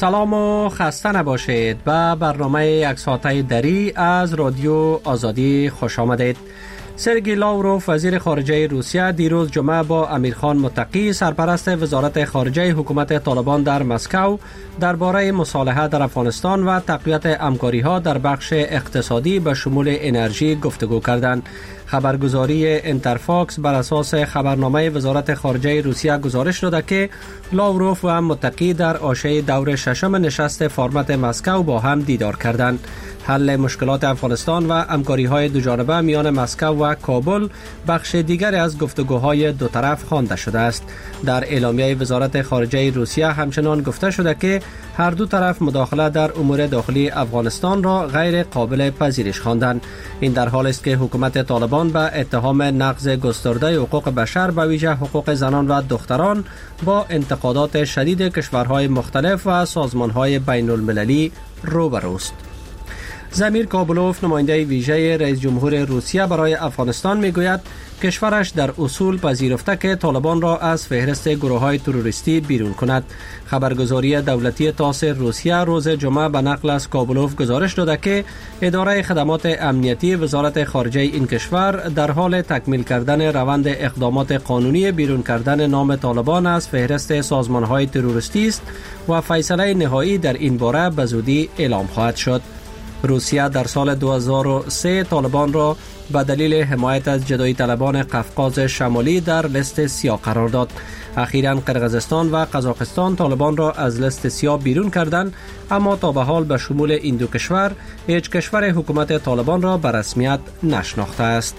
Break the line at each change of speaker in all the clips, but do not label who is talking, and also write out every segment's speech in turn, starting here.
سلام و خسته نباشید. به برنامه یک ساعته دری از رادیو آزادی خوش آمدید. سرگئی لاوروف وزیر خارجه روسیه دیروز جمعه با امیرخان متقی سرپرست وزارت خارجه حکومت طالبان در مسکو درباره مصالحه در افغانستان و تقویت همکاری‌ها در بخش اقتصادی به شمول انرژی گفتگو کردند. خبرگزاری انترفاکس بر اساس خبرنامه وزارت خارجه روسیه گزارش داده که لاوروف و متقی در عاشی دور ششم نشست فرمت مسکو با هم دیدار کردند. حل مشکلات افغانستان و همکاری‌های دوجانبه میان مسکو و کابل بخش دیگری از گفتگوهای دو طرف خوانده شده است. در اعلامیه وزارت خارجه روسیه همچنان گفته شده که هر دو طرف مداخله در امور داخلی افغانستان را غیر قابل پذیرش خواندند. این در حالی است که حکومت طالبان به اتهام نقض گسترده حقوق بشر به ویژه حقوق زنان و دختران با انتقادات شدید کشورهای مختلف و سازمانهای بین المللی روبروست. زمیر کابلوف نماینده ویژه رئیس جمهور روسیه برای افغانستان میگوید کشورش در اصول پذیرفته که طالبان را از فهرست گروه‌های تروریستی بیرون کند. خبرگزاری دولتی تاس روسیه روز جمعه به نقل از کابلوف گزارش داده که اداره خدمات امنیتی وزارت خارجه این کشور در حال تکمیل کردن روند اقدامات قانونی بیرون کردن نام طالبان از فهرست سازمان‌های تروریستی است و فیصله نهایی در این باره به زودی اعلام خواهد شد. روسیه در سال 2003 طالبان را به دلیل حمایت از جدایی طلبان قفقاز شمالی در لیست سیاه قرار داد. اخیراً قرقیزستان و قزاقستان طالبان را از لیست سیاه بیرون کردند، اما تا به حال به شمول این دو کشور هیچ کشور حکومت طالبان را به رسمیت نشناخته است.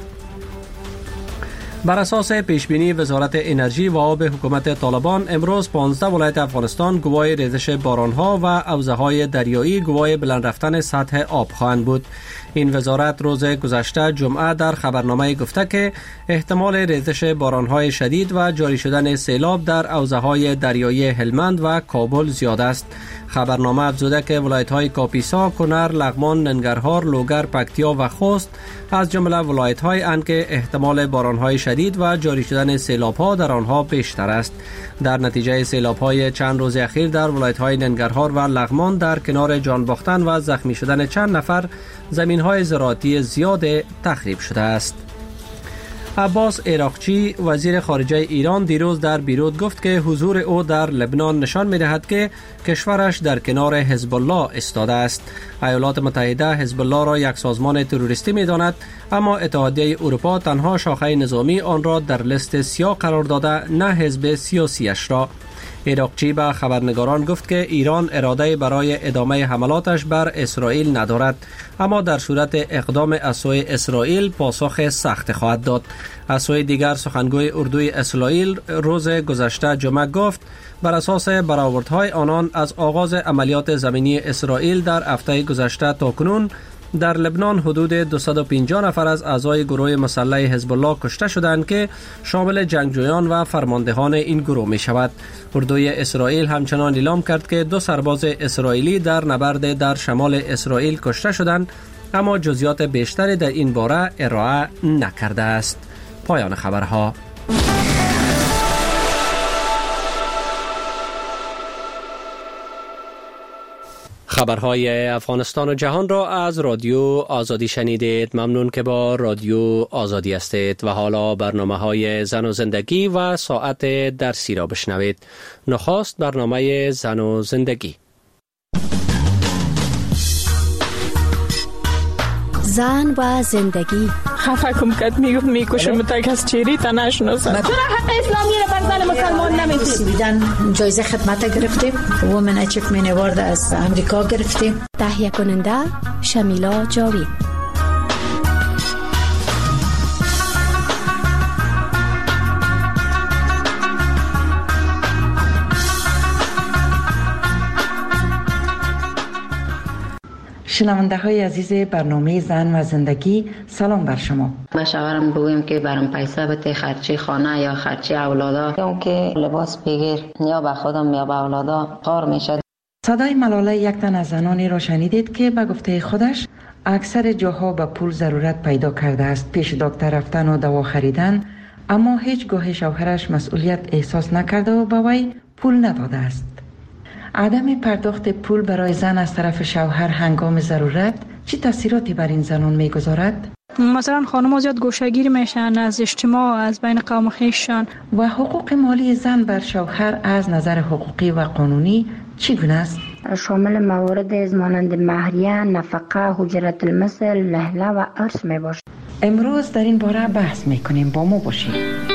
بر اساس پیشبینی وزارت انرژی و آب حکومت طالبان امروز 15 ولایت افغانستان گواه ریزش بارانها و حوضه‌های دریایی گواه بلند رفتن سطح آب خواهند بود. این وزارت روز گذشته جمعه در خبرنامه گفته که احتمال ریزش بارانهای شدید و جاری شدن سیلاب در حوضه‌های دریایی هلمند و کابل زیاد است. خبرنامه افزوده که ولایت‌های کاپیسا، کنر، لغمان، ننگرهار، لوگر، پکتیا و خوست از جمله ولایت‌هایی اند که احتمال بارانهای شدید و جاری شدن سیلاب‌ها در آنها بیشتر است. در نتیجه سیلاب‌های چند روز اخیر در ولایت‌های ننگرهار و لغمان در کنار جان باختن و زخمی شدن چند نفر زمین‌های زراعتی زیاد تخریب شده است. عباس عراقچی وزیر خارجه ایران دیروز در بیروت گفت که حضور او در لبنان نشان می‌دهد که کشورش در کنار حزب الله ایستاده است. ایالات متحده حزب الله را یک سازمان تروریستی می‌داند، اما اتحادیه اروپا تنها شاخه نظامی آن را در لیست سیاه قرار داده، نه حزب سیاسیش را. عراقچی به خبرنگاران گفت که ایران اراده برای ادامه حملاتش بر اسرائیل ندارد، اما در صورت اقدام از سوی اسرائیل پاسخ سخت خواهد داد. از سوی دیگر سخنگوی اردوی اسرائیل روز گذشته جمعه گفت بر اساس برآوردهای آنان از آغاز عملیات زمینی اسرائیل در هفته گذشته تا کنون در لبنان حدود 250 نفر از اعضای گروه مسلح حزب الله کشته شدند که شامل جنگجویان و فرماندهان این گروه می شود. اردوی اسرائیل همچنان اعلام کرد که 2 سرباز اسرائیلی در نبرد در شمال اسرائیل کشته شدند، اما جزئیات بیشتری در این باره ارائه نکرده است. پایان خبرها. خبرهای افغانستان و جهان را از رادیو آزادی شنیدید. ممنون که با رادیو آزادی هستید و حالا برنامه‌های زن و زندگی و ساعت درسی را بشنوید. نخست برنامه زن و زندگی.
زن و زندگی.
خفه کم کد میکشم تا کس چیری تا نشناسم.
چرا حق اسلامی را بر زن مسلمان نمیدید؟
بیدن جایزه خدمت گرفتیم، وومن اچیومنت اوارد از امریکا گرفتیم.
تهیه کننده شمیلا جاوید.
شنونده های عزیز برنامه زن و زندگی، سلام بر شما.
با شوهرم بگویم که برام پیسه بده، خرچی خانه یا خرچی اولادا، یا که لباس بگیر، یا به خودم یا به اولادا کار میشه.
صدای ملاله یک تن از زنانی را شنیدید که به گفته خودش اکثر جاها به پول ضرورت پیدا کرده است، پیش دکتر رفتن و دوا خریدن، اما هیچ گاه شوهرش مسئولیت احساس نکرده و به وی پول نداده است. عدم پرداخت پول برای زن از طرف شوهر هنگام ضرورت چه تاثیراتی بر این زنان میگذارد؟
مثلا خانم‌ها زیاد گوشه‌گیر میشن از اجتماع، از بین قوم خویششان.
و حقوق مالی زن بر شوهر از نظر حقوقی و قانونی چگونه است؟
شامل موارد از مانند مهریه، نفقه، اجرت المثل، لهله و ارث می باشد.
امروز در این باره بحث میکنیم، با ما باشید.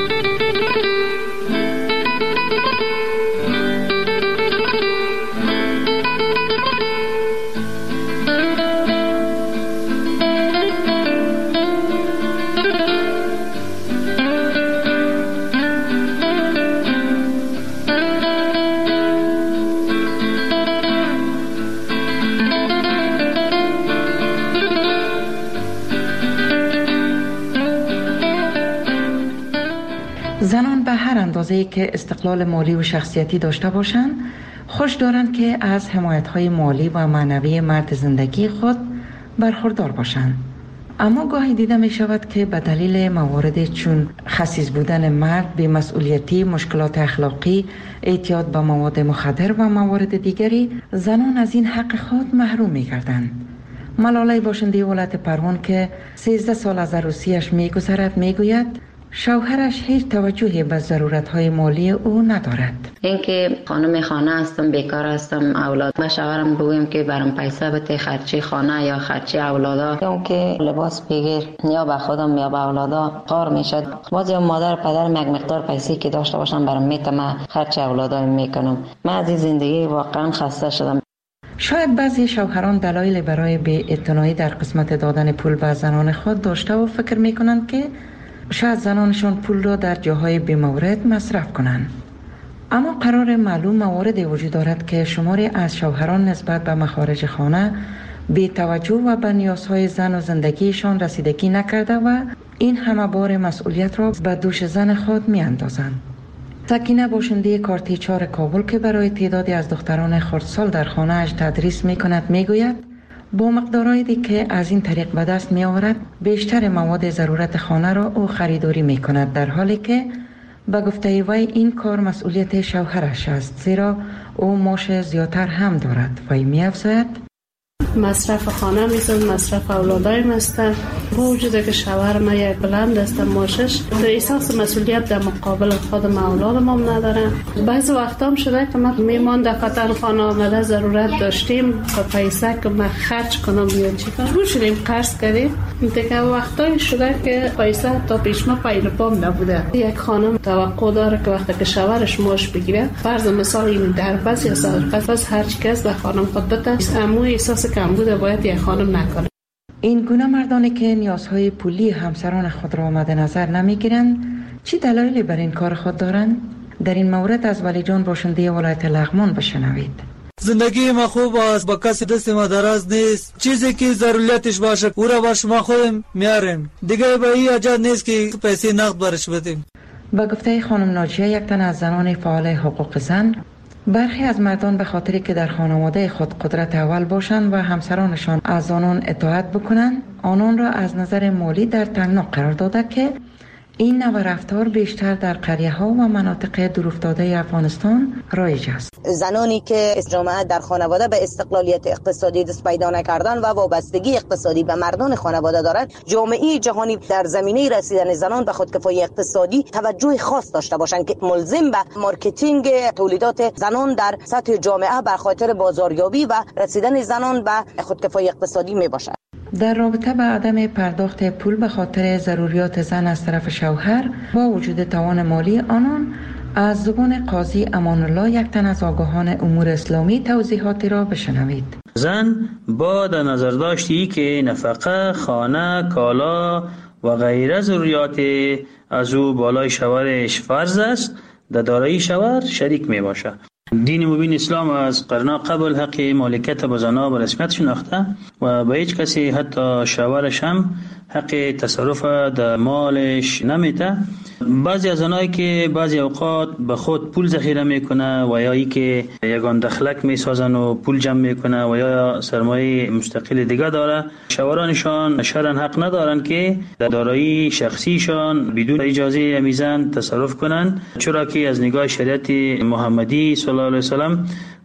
زنان به هر اندازه‌ای که استقلال مالی و شخصیتی داشته باشند، خوش دارند که از حمایت‌های مالی و معنوی مرد زندگی خود برخوردار باشند. اما گاهی دیده می شود که به دلیل موارد چون خسیس بودن مرد، بی‌مسئولیتی، مشکلات اخلاقی، اعتیاد به مواد مخدر و موارد دیگری، زنان از این حق خود محروم می گردند. ملاله باشنده ولایت پروان که 13 سال از عروسیش می گذرد می گوید شوهرش هیچ توجهی به ضرورت‌های مالی او ندارد.
اینکه خانم خانه هستم، بیکار هستم، اولاد به شوهرم بگویم که برام پیسه بده خرچی خانه یا خرچی اولادا، یا که لباس بگیر یا به خودم یا به اولادا کار میشد. بعضی مادر پدرم یک مقدار پیسه که داشته باشم برام میتم خرچی اولادا میکنم. من از این زندگی واقعا خسته شدم.
شاید بعضی شوهران دلایل برای بی‌اعتنایی در قسمت دادن پول به زنان خود داشته و فکر میکنند که شاید زنانشان پول را در جاهای بی‌مورد مصرف کنند. اما قرار معلوم مواردی وجود دارد که شماری از شوهران نسبت به مخارج خانه بی توجه و به نیازهای زن و زندگیشان رسیدگی نکرده و این همه بار مسئولیت را به دوش زن خود می اندازند. سکینه باشنده کارتی 4 کابل که برای تعدادی از دختران خردسال در خانه‌اش تدریس می کند می گوید با مقدارهایی که از این طریق به دست می آورد بیشتر مواد ضرورت خانه را او خریداری می کند، در حالی که به گفته وی این کار مسئولیت شوهرش است، زیرا او معاش زیادتر هم دارد. وی می افزاید
مصرف خانه میسن، مصرف اولادایم است. با وجود که شوهر ما یک بلند است معاشش، احساس مسئولیت در مقابل خودم اولادم هم ندارم. بعضی وقتا هم شده که من میمان دفتر خانه آمده ضرورت داشتیم تا پیسه که من خرج کنم یا چی کنم رو شدیم قرض کردیم. دیگه وقتایی شده که پیسه تا پیش ما پایل پام نبوده. یک خانم توقع داره که وقتی که شوهرش معاش بگیره، فرض مثال این در بعضی سال پس هر چی کس به خانم خود بده، امو احساس کم بوده باید یک خانم نکنه.
این گونه مردانی که نیازهای پولی همسران خود را مد نظر نمیگیرند چه دلایلی بر این کار خود دارند؟ در این مورد از ولی جان باشنده ولایت لغمان بشنوید.
زندگی ما خوب است، با کسی دست ما دراز نیست. چیزی که ضرورتش باشه او را باش ما خودم میاریم، دیگه به این حاجت نیست که پیسه نقد برش بدیم.
با گفته خانم ناجیه، یک تن از زنان فعال حقوق زن، برخی از مردان به خاطری که در خانواده خود قدرت اول باشند و همسرانشان از آنان اطاعت بکنند، آنان را از نظر مالی در تنگنا قرار داده که این نوع رفتار بیشتر در قریه ها و مناطق دورافتاده افغانستان رایج است.
زنانی که جامعه در خانواده به استقلالیت اقتصادی دست پیدا نکردن و وابستگی اقتصادی به مردان خانواده دارند، جامعه جهانی در زمینه رسیدن زنان به خودکفایی اقتصادی توجه خاص داشته باشند که ملزم به مارکتینگ تولیدات زنان در سطح جامعه به خاطر بازاریابی و رسیدن زنان به خودکفایی اقتصادی می باشند.
در رابطه با عدم پرداخت پول به خاطر ضروریات زن از طرف شوهر با وجود توان مالی آنان، از زبان قاضی امان الله، یک تن از آگاهان امور اسلامی، توضیحاتی را بشنوید.
زن با در نظر داشتی که نفقه، خانه، کالا و غیره ضروریات از او بالای شوهرش فرض است، در دارایی شوهر شریک می باشه. دین مبین اسلام از قرن قبل حق مالکیت به زنها به رسمیت شناخته و به هیچ کسی حتی شوهرش هم حق تصرف در مالش نمیده. بعضی از زنایی که بعضی اوقات به خود پول ذخیره میکنه و یا ای که یگان دخلک میسازن و پول جمع میکنه و یا سرمایه مستقل دیگه داره، شوهرانشان شرعاً حق ندارن که در دارایی شخصیشان بدون اجازه میزن تصرف کنن، چرا که از نگاه شریعت محمدی صلی الله علیه وسلم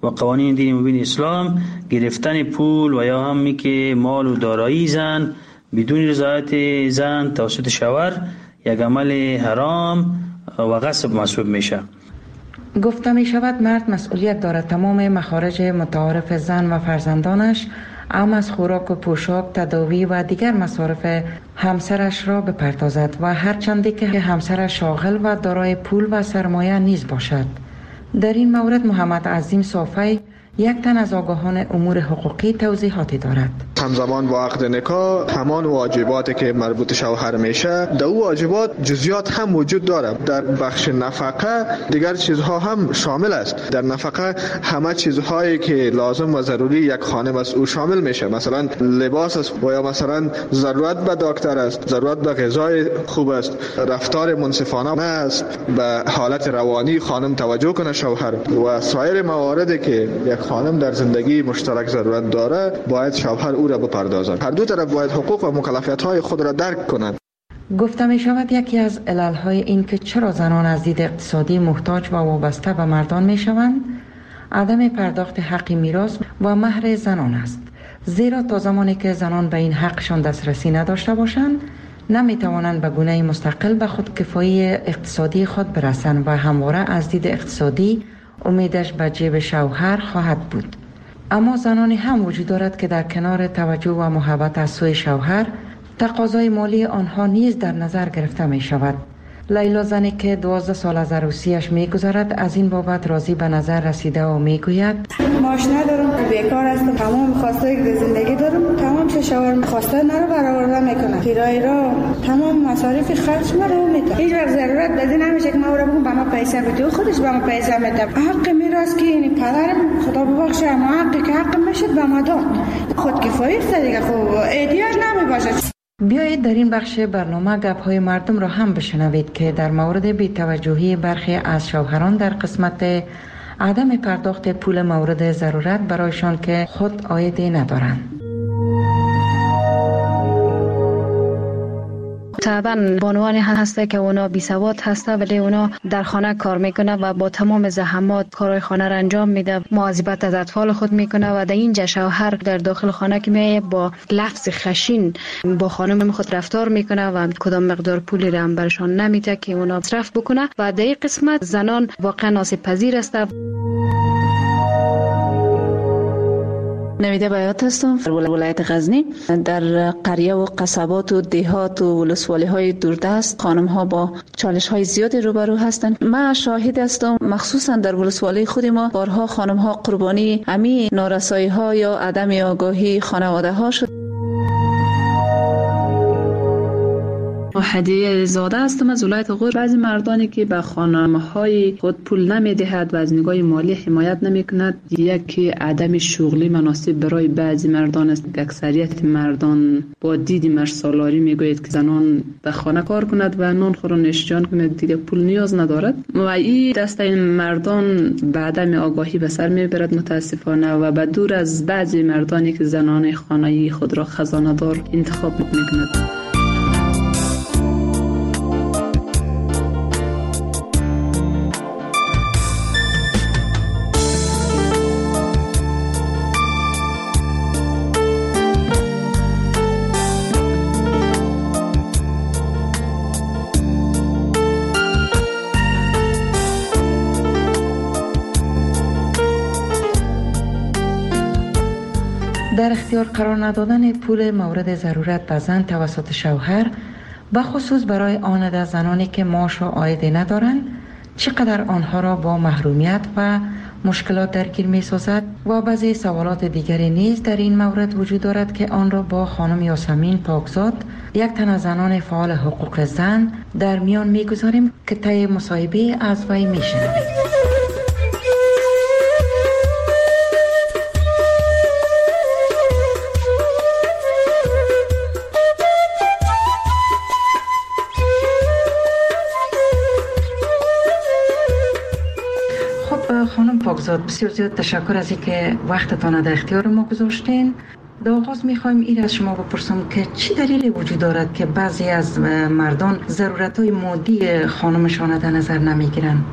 و قوانین دین مبین اسلام گرفتن پول و یا هم که مال و دارایی زن بدون رضایت زن توسط شوهر یک عمل حرام و غصب محسوب میشه.
گفته می شود مرد مسئولیت دارد تمام مخارج متعارف زن و فرزندانش از خوراک و پوشاک، تداوی و دیگر مصارف همسرش را بپردازد و هرچندی که همسرش شاغل و دارای پول و سرمایه نیز باشد. در این مورد محمد عظیم صافی یک تن از آگاهان امور حقوقی توضیحاتی دارد.
همزمان با عقد نکاح همان واجباتی که مربوط شوهر میشه در او واجبات جزئیات هم وجود دارد. در بخش نفقه دیگر چیزها هم شامل است. در نفقه همه چیزهایی که لازم و ضروری یک خانم است او شامل میشه. مثلا لباس است و یا مثلا ضرورت به دکتر است، ضرورت به غذای خوب است، رفتار منصفانه است، به حالت روانی خانم توجه کنه شوهر و سایر مواردی که یک خانم در زندگی مشترک ضرورت داره باید شوهر او را بپردازد. هر دو طرف باید حقوق و مکلفیت‌های خود را درک کنند.
گفته می شود یکی از علل‌های این که چرا زنان از دید اقتصادی محتاج و وابسته به مردان می شوند عدم پرداخت حق میراث و مهر زنان است. زیرا تا زمانی که زنان به این حقشان دسترسی نداشته باشند نمی توانند به گونه مستقل به خودکفایی اقتصادی خود برسند و همواره از دید اقتصادی امیدش به جیب شوهر خواهد بود. اما زنانی هم وجود دارد که در کنار توجه و محبت از سوی شوهر تقاضای مالی آنها نیز در نظر گرفته می شود. لیلا زنی که 12 سال از عروسیش می گذرد از این بابت راضی به نظر رسیده و می گوید
معاش ندارم، بیکار هستم، تمام خواسته که زندگی دارم تمام شوهر خواسته نرو برآورده میکنه، کرایه را تمام مصارف خرج مرا میده. هیچ وقت ضرورت بدین نمیشه که ما رو بگم به ما پیسه بده، خودش به ما پیسه میده. حق میراث که این پدرم خدا ببخشه اما حقی که حق میشد به ما داد. خودکفایی است دیگه، خب احتیاج نمیباشه.
بیایید در این بخش برنامه گپ‌های مردم را هم بشنوید که در مورد بی‌توجهی برخی از شوهران در قسمت عدم پرداخت پول مورد ضرورت برایشان که خود عایدی ندارند.
طبعا بانوانی هسته که اونا بی سواد هسته ولی اونا در خانه کار میکنه و با تمام زحمات کارهای خانه را انجام میده، مواظبت از اطفال خود میکنه و در اینجا شوهر در داخل خانه که میایه با لفظ خشین با خانم خود رفتار میکنه و کدام مقدار پولی را هم برشان نمیده که اونا مصرف بکنه و در این قسمت زنان واقعا آسیب پذیر هستند.
نویده بیات هستم در ولایت غزنی. در قریه و قصبات و دهات و ولسوالی های دوردست خانم ها با چالش های زیادی روبرو هستند. من شاهد هستم مخصوصا در ولسوالی خود ما بارها خانم ها قربانی امی نارسایی ها یا عدم آگاهی خانواده ها شد.
هدیه زاده هستم از ولایت غور. بعضی مردانی که به خانم‌های خود پول نمی‌دهد و از نگاه مالی حمایت نمی‌کند، یکی عدم شغلی مناسب برای بعضی مردان است. اکثریت مردان با دید مرسالاری میگوید که زنان به خانه کار کند و نان خور و نوش جان کند، دیگه پول نیاز ندارد و این دسته مردان به عدم آگاهی به سر میبرد متاسفانه و به دور از بعضی مردانی که زنان خانه‌ای خود را خزانه دار انتخاب می‌کند.
در اختیار قرار ندادن پول مورد ضرورت به زن توسط شوهر، به خصوص برای آن زنانی که معاش و عایدی ندارند، چقدر آنها را با محرومیت و مشکلات درگیر می سازد و بعضی سوالات دیگری نیز در این مورد وجود دارد که آن را با خانم یاسمین پاکزاد، یک تن از زنان فعال حقوق زن، در میان می گذاریم که طی مصاحبه از وی می شنوید. خانم پاکزاد، بسیار زیاد تشکر از اینکه وقتتان در اختیار ما گذاشتین. در آغاز میخوایم این از شما بپرسم که چی دلیلی وجود دارد که بعضی از مردان ضرورت‌های مادی خانمشان در نظر نمیگیرند؟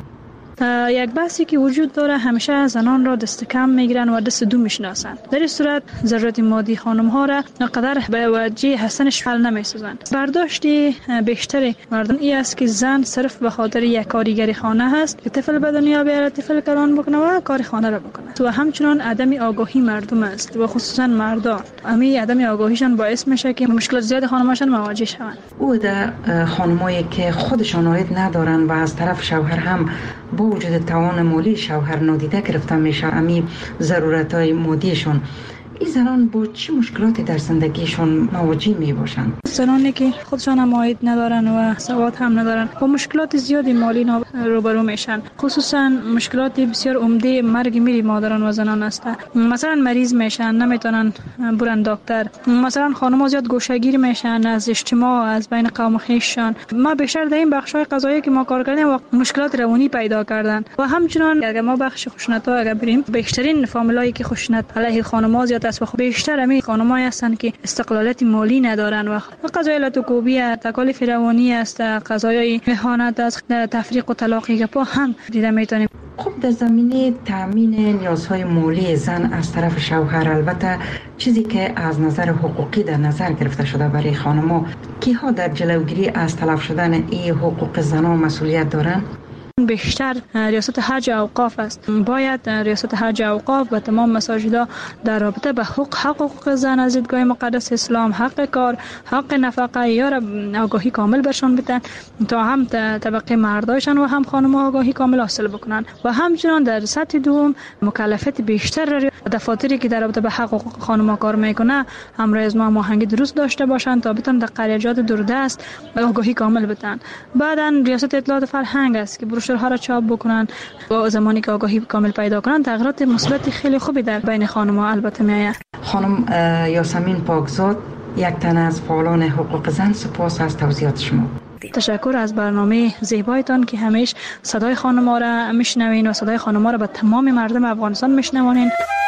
یک بحثی که وجود داره، همیشه زنان را دست کم میگیرن و دست دو میشناسن. در این صورت ضرورت مادی خانم ها را قدر به وجه حسنش حل نمیسازن. برداشت بیشتر مردم این است که زن صرف به خاطر یک کارگر خانه هست که طفل به دنیا بیاره، طفل کلان بکنه و کار خانه را بکنه. و همچنان عدم آگاهی مردم است و خصوصا مردان. همین عدم آگاهیشان باعث میشه که مشکلات زیاد خانماشان مواجه شوند.
او در خانمایی که خودشان عاید ندارن و از طرف شوهر هم با وجود توان مالی شوهر نادیده گرفته میشه امی ضرورت‌های مادیشون، این زنان با چه مشکلاتی در زندگیشون مواجه می باشند؟
زنانی که خودشان هم عاید ندارن و سواد هم ندارن با مشکلات زیادی مالی روبرو میشن. خصوصا مشکلات بسیار عمده مرگ میری مادران و زنان است. مثلا مریض میشن، نمیتونن برن دکتر. مثلا خانم‌ها زیاد گوشه‌گیر میشن از اجتماع، از بین قوم خویششان. ما بیشتر در این بخش‌های قضایی که ما کار کردیم و مشکلات روانی پیدا کردن. و همچنان اگر ما بخش خشونت‌ها اگر بریم، بیشترین فامیلایی که خشونت علیه خانم‌ها زیاد است و بیشتر همین خانم‌ها هستند که استقلالیت مالی ندارن و قضایای لاتوکوبی، تکالیف روانی است، قضایای اهانت است، تفریق و طلاقی که با هم دیده میتونیم.
خب در زمینه تامین نیازهای مالی زن از طرف شوهر، البته چیزی که از نظر حقوقی در نظر گرفته شده برای خانم‌ها، کیها در جلوگیری از تلف شدن این حقوق زنان مسئولیت دارند؟
بیشتر ریاست حج اوقاف است. باید ریاست حج اوقاف به تمام مساجدها در رابطه به حقوق زن از دیدگاه مقدس اسلام، حق کار، حق نفقه یا آگاهی کامل برشان بدن تا هم طبقه مردایشان و هم خانم‌ها آگاهی کامل حاصل بکنن و همچنان در سطح دوم مکلفیت بیشتر دفاتری که در رابطه به حقوق خانم‌ها کار میکنه همراه از هماهنگی درست داشته باشند تا بتونن در قریه‌جات دوردست آگاهی کامل بدن. بعداً ریاست اطلاعات فرهنگ است که ها را چاپ بکنن و زمانی که آگاهی کامل پیدا کنن تغییرات مثبت خیلی خوبی در بین خانم‌ها البته میآید.
خانم یاسمین پاکزاد، یک تن از فعالان حقوق زن، سپاس از توضیحات شما.
تشکر از برنامه زیبایتان که همیشه صدای خانم‌ها را میشنوین و صدای خانم‌ها را به تمام مردم افغانستان میشنوانین.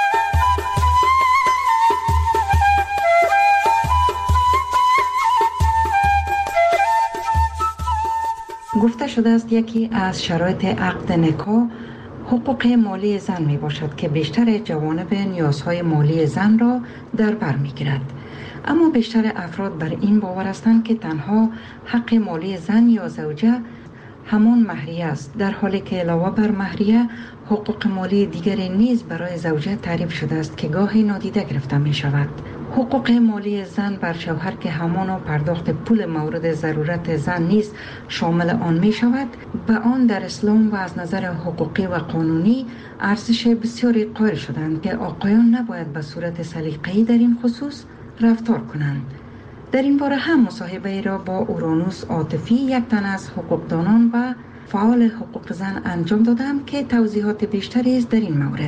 گفته شده است یکی از شرایط عقد نکاح حقوق مالی زن می باشد که بیشتر جوانب نیازهای مالی زن را در بر می گیرد. اما بیشتر افراد بر این باور هستند که تنها حق مالی زن یا زوجه همان مهریه است، در حالی که علاوه بر مهریه حقوق مالی دیگری نیز برای زوجه تعریف شده است که گاهی نادیده گرفته می شود. حقوق مالی زن بر شوهر که همان پرداخت پول مورد ضرورت زن نیز شامل آن می شود، به آن در اسلام و از نظر حقوقی و قانونی ارزش بسیاری قائل شدند که آقایان نباید به صورت سلیقه‌ای در این خصوص رفتار کنند. در این باره هم مصاحبه را با اورانوس عاطفی، یک تن از حقوقدانان و فعال حقوق زن انجام دادم که توضیحات بیشتری است در این مورد.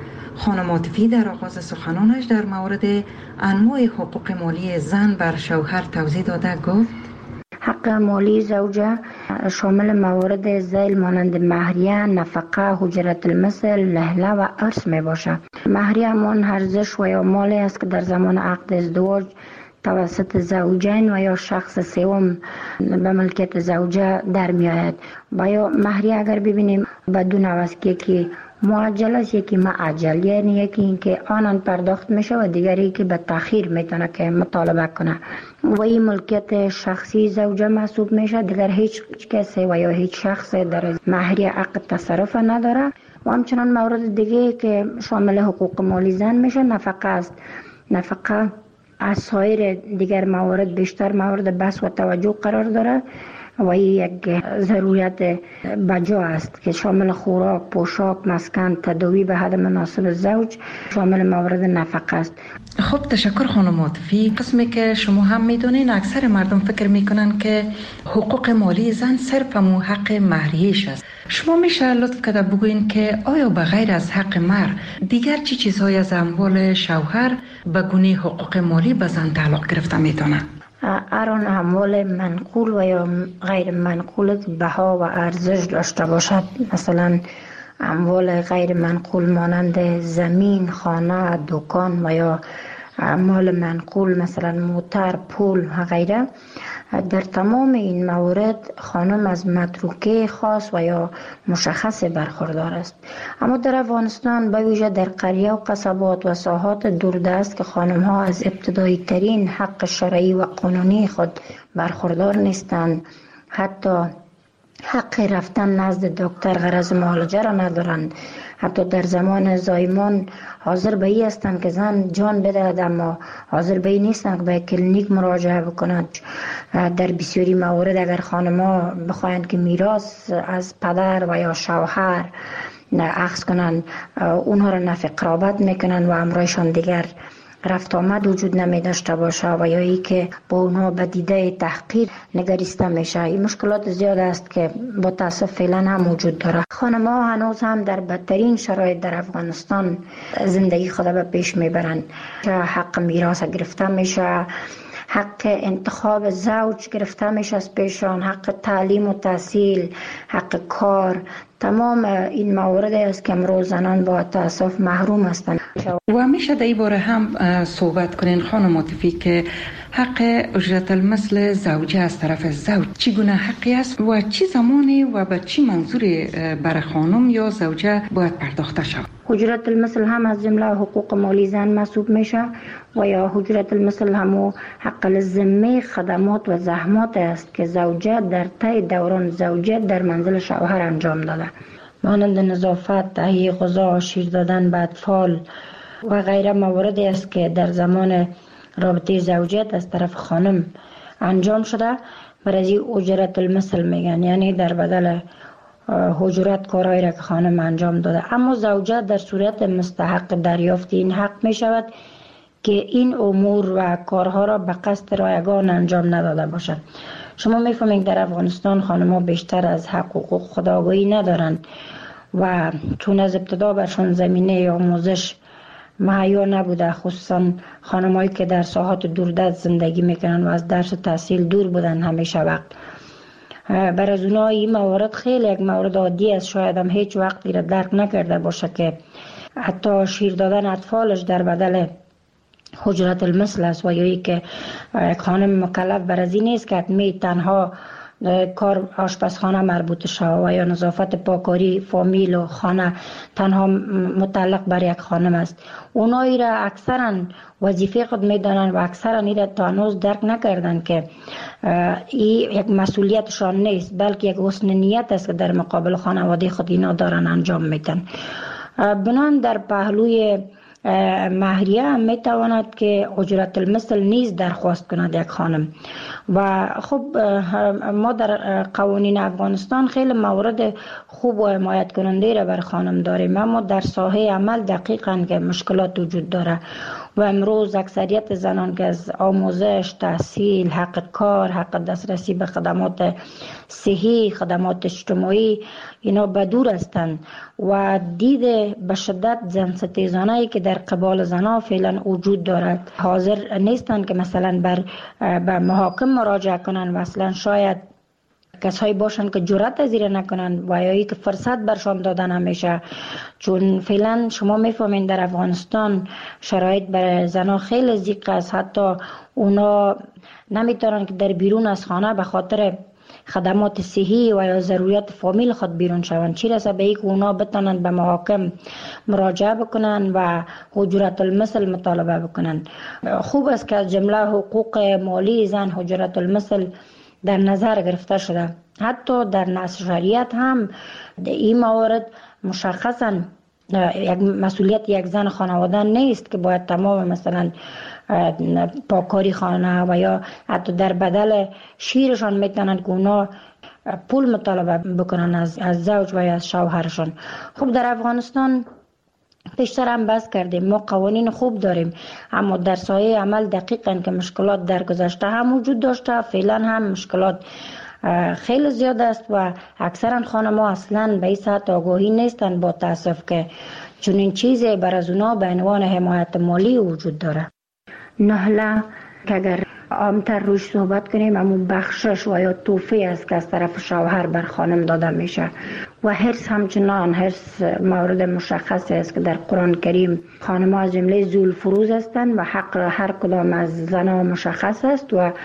خانم عاطفی در آغاز سخنانش در مورد انواع حقوق مالی زن بر شوهر توضیح داده گفت:
حق مالی زوجه شامل موارد ذیل مانند مهریه، نفقه، حجرت المثل، لهله و ارث می باشد. مهریه همان ارزش و یا مالی است که در زمان عقد ازدواج توسط زوجین و یا شخص سوم به ملکیت زوجه در می آید. و یا مهریه اگر ببینیم به دو نوع است، یکی معجل است، یکی معجل، یعنی یکی اینکه آنان پرداخت میشه و دیگری که به تأخیر میتونه که مطالبه کنه و این ملکیت شخصی زوجه محسوب میشه. دیگر هیچ کسی و یا هیچ شخص در مهریه عقد تصرف نداره. و همچنان مورد دیگه که شامل حقوق مالی زن میشه نفقه است. نفقه از سایر دیگر موارد بیشتر مورد بحث و توجه قرار داره و یک ضرورت بجا است که شامل خوراک، پوشاک، مسکن، تداوی به حد مناسب زوج شامل مورد نفقه است.
خب تشکر خانم عاطفی. قسمی که شما هم میدونین اکثر مردم فکر میکنن که حقوق مالی زن صرف همون حق مهریه‌اش است. شما میشه لطف کرده بگوین که آیا به غیر از حق مهر دیگر چی چیزهای از اموال شوهر به گونه حقوق مالی به زن تعلق گرفته میتونه؟
آن اموال منقول و یا غیر منقول بها و ارزش داشته باشد. مثلا اموال غیر منقول مانند زمین، خانه، دکان و یا اموال منقول مثلا موتر، پول و غیره در تمام این موارد خانم از متروکه خاص و یا مشخص برخوردار است. اما در افغانستان به ویژه در قریه و قصبات و ساحات دوردست که خانم ها از ابتدایی ترین حق شرعی و قانونی خود برخوردار نیستند، حتی حق رفتن نزد دکتر غرض معالجه را ندارند، حتی در زمان زایمان حاضر به این هستند که زن جان بدهد اما حاضر به این نیستند که به کلینیک مراجعه بکنند. در بسیاری موارد اگر خانم‌ها بخواهند که میراث از پدر و یا شوهر اخذ کنند، اونها را نفی قرابت میکنند و امرایشان دیگر رفت آمد وجود نمی داشته باشه و یا ای که با اونها به دیده تحقیر نگریسته میشه. این مشکلات زیاد است که با تاسف فعلا هم وجود داره. خانم ها هنوز هم در بدترین شرایط در افغانستان زندگی خود به پیش میبرند. حق میراث گرفته میشه، حق انتخاب زوج گرفته میشه از پیشان، حق تعلیم و تحصیل، حق کار، تمام این موارد است که امروز زنان با تاسف محروم هستند.
و میشه در این باره هم صحبت کنین خانم عاطفی که حق اجرت المثل زوجه از طرف زوج چگونه حقی است و چی زمانی و به چی منظوری برای خانم یا زوجه باید پرداخته شود؟
اجرت المثل هم از جمله حقوق مالی زن محسوب میشه و یا اجرت المثل هم حق الذمه خدمات و زحمات است که زوجه در طی دوران زوجیت در منزل شوهر انجام داده، مانند نظافت، تهیه غذا، شیر دادن به اطفال و غیره مواردی است که در زمان رابطه زوجیت از طرف خانم انجام شده. برای اجرت المثل میگن، یعنی در بدل اجرت کارهایی را که خانم انجام داده. اما زوجه در صورت مستحق دریافت این حق می شود که این امور و کارها را به قصد رایگان انجام نداده باشد. شما میفهمید در افغانستان خانم ها بیشتر از حقوق خودآگاهی ندارند و چون از ابتدا برشان زمینه آموزش مهیا نبوده، خصوصا خانمایی که در ساحات دوردست زندگی میکنن و از درس و تحصیل دور بودن همیشه وقت، برای از اونها این موارد خیلی یک مورد عادی است. شاید هم هیچ وقتی را درک نکرده باشه که حتی شیر دادن اطفالش در بدل اجرت المثل است و یا که یک خانم مکلف بر از این نیست که حتمی تنها کار آشپزخانه مربوط شود و یا نظافت پاکاری فامیل و خانه تنها متعلق بر یک خانم است. اونایی را اکثرا وظیفه خود میدانند و اکثرا این را تا هنوز درک نکردند که این یک مسئولیتشان نیست، بلکه یک حسن نیت است که در مقابل خانواده خود اینا دارن انجام میدن. بنان در پهلوی مهریه هم میتواند که اجرت المثل نیز درخواست کند یک خانم. و خب ما در قوانین افغانستان خیلی موارد خوب و حمایت کننده را بر خانم داریم، اما در ساحه عمل دقیقاً که مشکلات وجود داره و امروز اکثریت زنان که از آموزش، تحصیل، حق کار، حق دسترسی به خدمات صحی، خدمات اجتماعی اینا بدور هستند و دید به شدت زن ستیزانه‌ای که در قبال زنان فعلا وجود دارد حاضر نیستند که مثلا به محاکم مراجعه کنند و اصلا شاید کسایی باشند که جرأت از این نکنند و یا که فرصت برشان داده نمیشه، چون فعلا شما میفهمین در افغانستان شرایط برای زنان خیلی ضیق است. حتی اونا نمیتونن که در بیرون از خانه به خاطر خدمات صحی و یا ضروریات فامیل خود بیرون شوند، چی رسه به اینکه اونا بتونن به محاکم مراجعه بکنن و اجرت المثل مطالبه بکنن. خوب است که از جمله حقوق مالی زن اجرت المثل در نظر گرفته شده. حتی در نص شریعت هم این موارد مشخصا یک مسئولیت یک زن خانواده نیست که باید تمام مثلا پاکاری خانه و یا حتی در بدل شیرشان میتونن که اونا پول مطالبه بکنن از زوج و یا از شوهرشان. خب در افغانستان پیشتر هم بحث کردیم، ما قوانین خوب داریم اما در سایه عمل دقیقاً که مشکلات در گذشته هم وجود داشته، فعلا هم مشکلات خیلی زیاد است و اکثرا خانم‌ها اصلا به این سطح آگاهی نیستند با تاسف که چون این چیزی بر از اونا به عنوان حمایت مالی وجود داره. نهله که اگر عامتر روش صحبت کنیم همون بخشش و یا توفی است که از طرف شوهر بر خانم داده میشه و حرص همچنان حرص مورد مشخصی است که در قرآن کریم خانم‌ها از جمله ذوالفروز هستند و حق هر کدام از زنها مشخص است و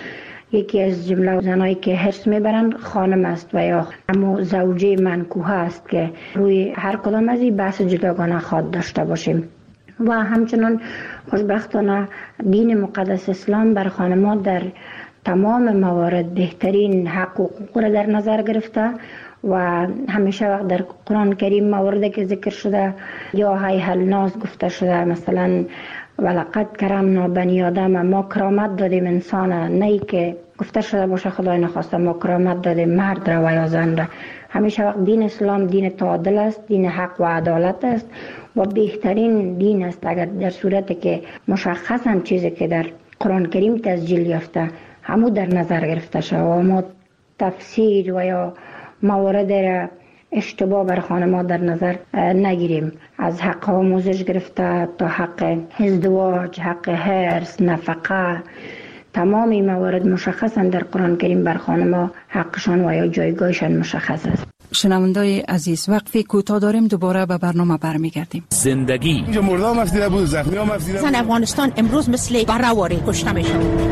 یکی از جمله زنایی که حرص میبرن خانم است و یا همو زوجه منکوحه است که روی هر کدام از این بحث جداگانه خواهد داشته باشیم. و همچنان خوشبختانه دین مقدس اسلام بر خانم‌ها در تمام موارد بهترین حق و حقوق را در نظر گرفته و همیشه وقت در قرآن کریم مواردی که ذکر شده یا هی الناس گفته شده، مثلا ولقد کرمنا بنی آدم، ما کرامت دادیم انسان، نه که گفته شده باشه خدای نخواسته ما کرامت دادیم مرد را و یا زن را. همیشه وقت دین اسلام دین تعادل است، دین حق و عدالت است و بهترین دین است اگر در صورتی که مشخصا چیزی که در قرآن کریم تسجیل یافته همو در نظر گرفته شد و ما تفسیر و یا موارد را اشتباه بر خانم‌ها در نظر نگیریم. از حق آموزش گرفته تا حق ازدواج، حق حرص، نفقه، تمام این موارد مشخصا در قرآن کریم بر خانم‌ها حقشان و یا جایگاهشان مشخص است.
شنوندای عزیز، وقفی کوتاه داریم، دوباره به برنامه برمیگردیم.
زندگی
اینجا مردم افزیده بود، زخمی هم افزیده بود.
زن افغانستان امروز مثل بره‌واری کشته میشه.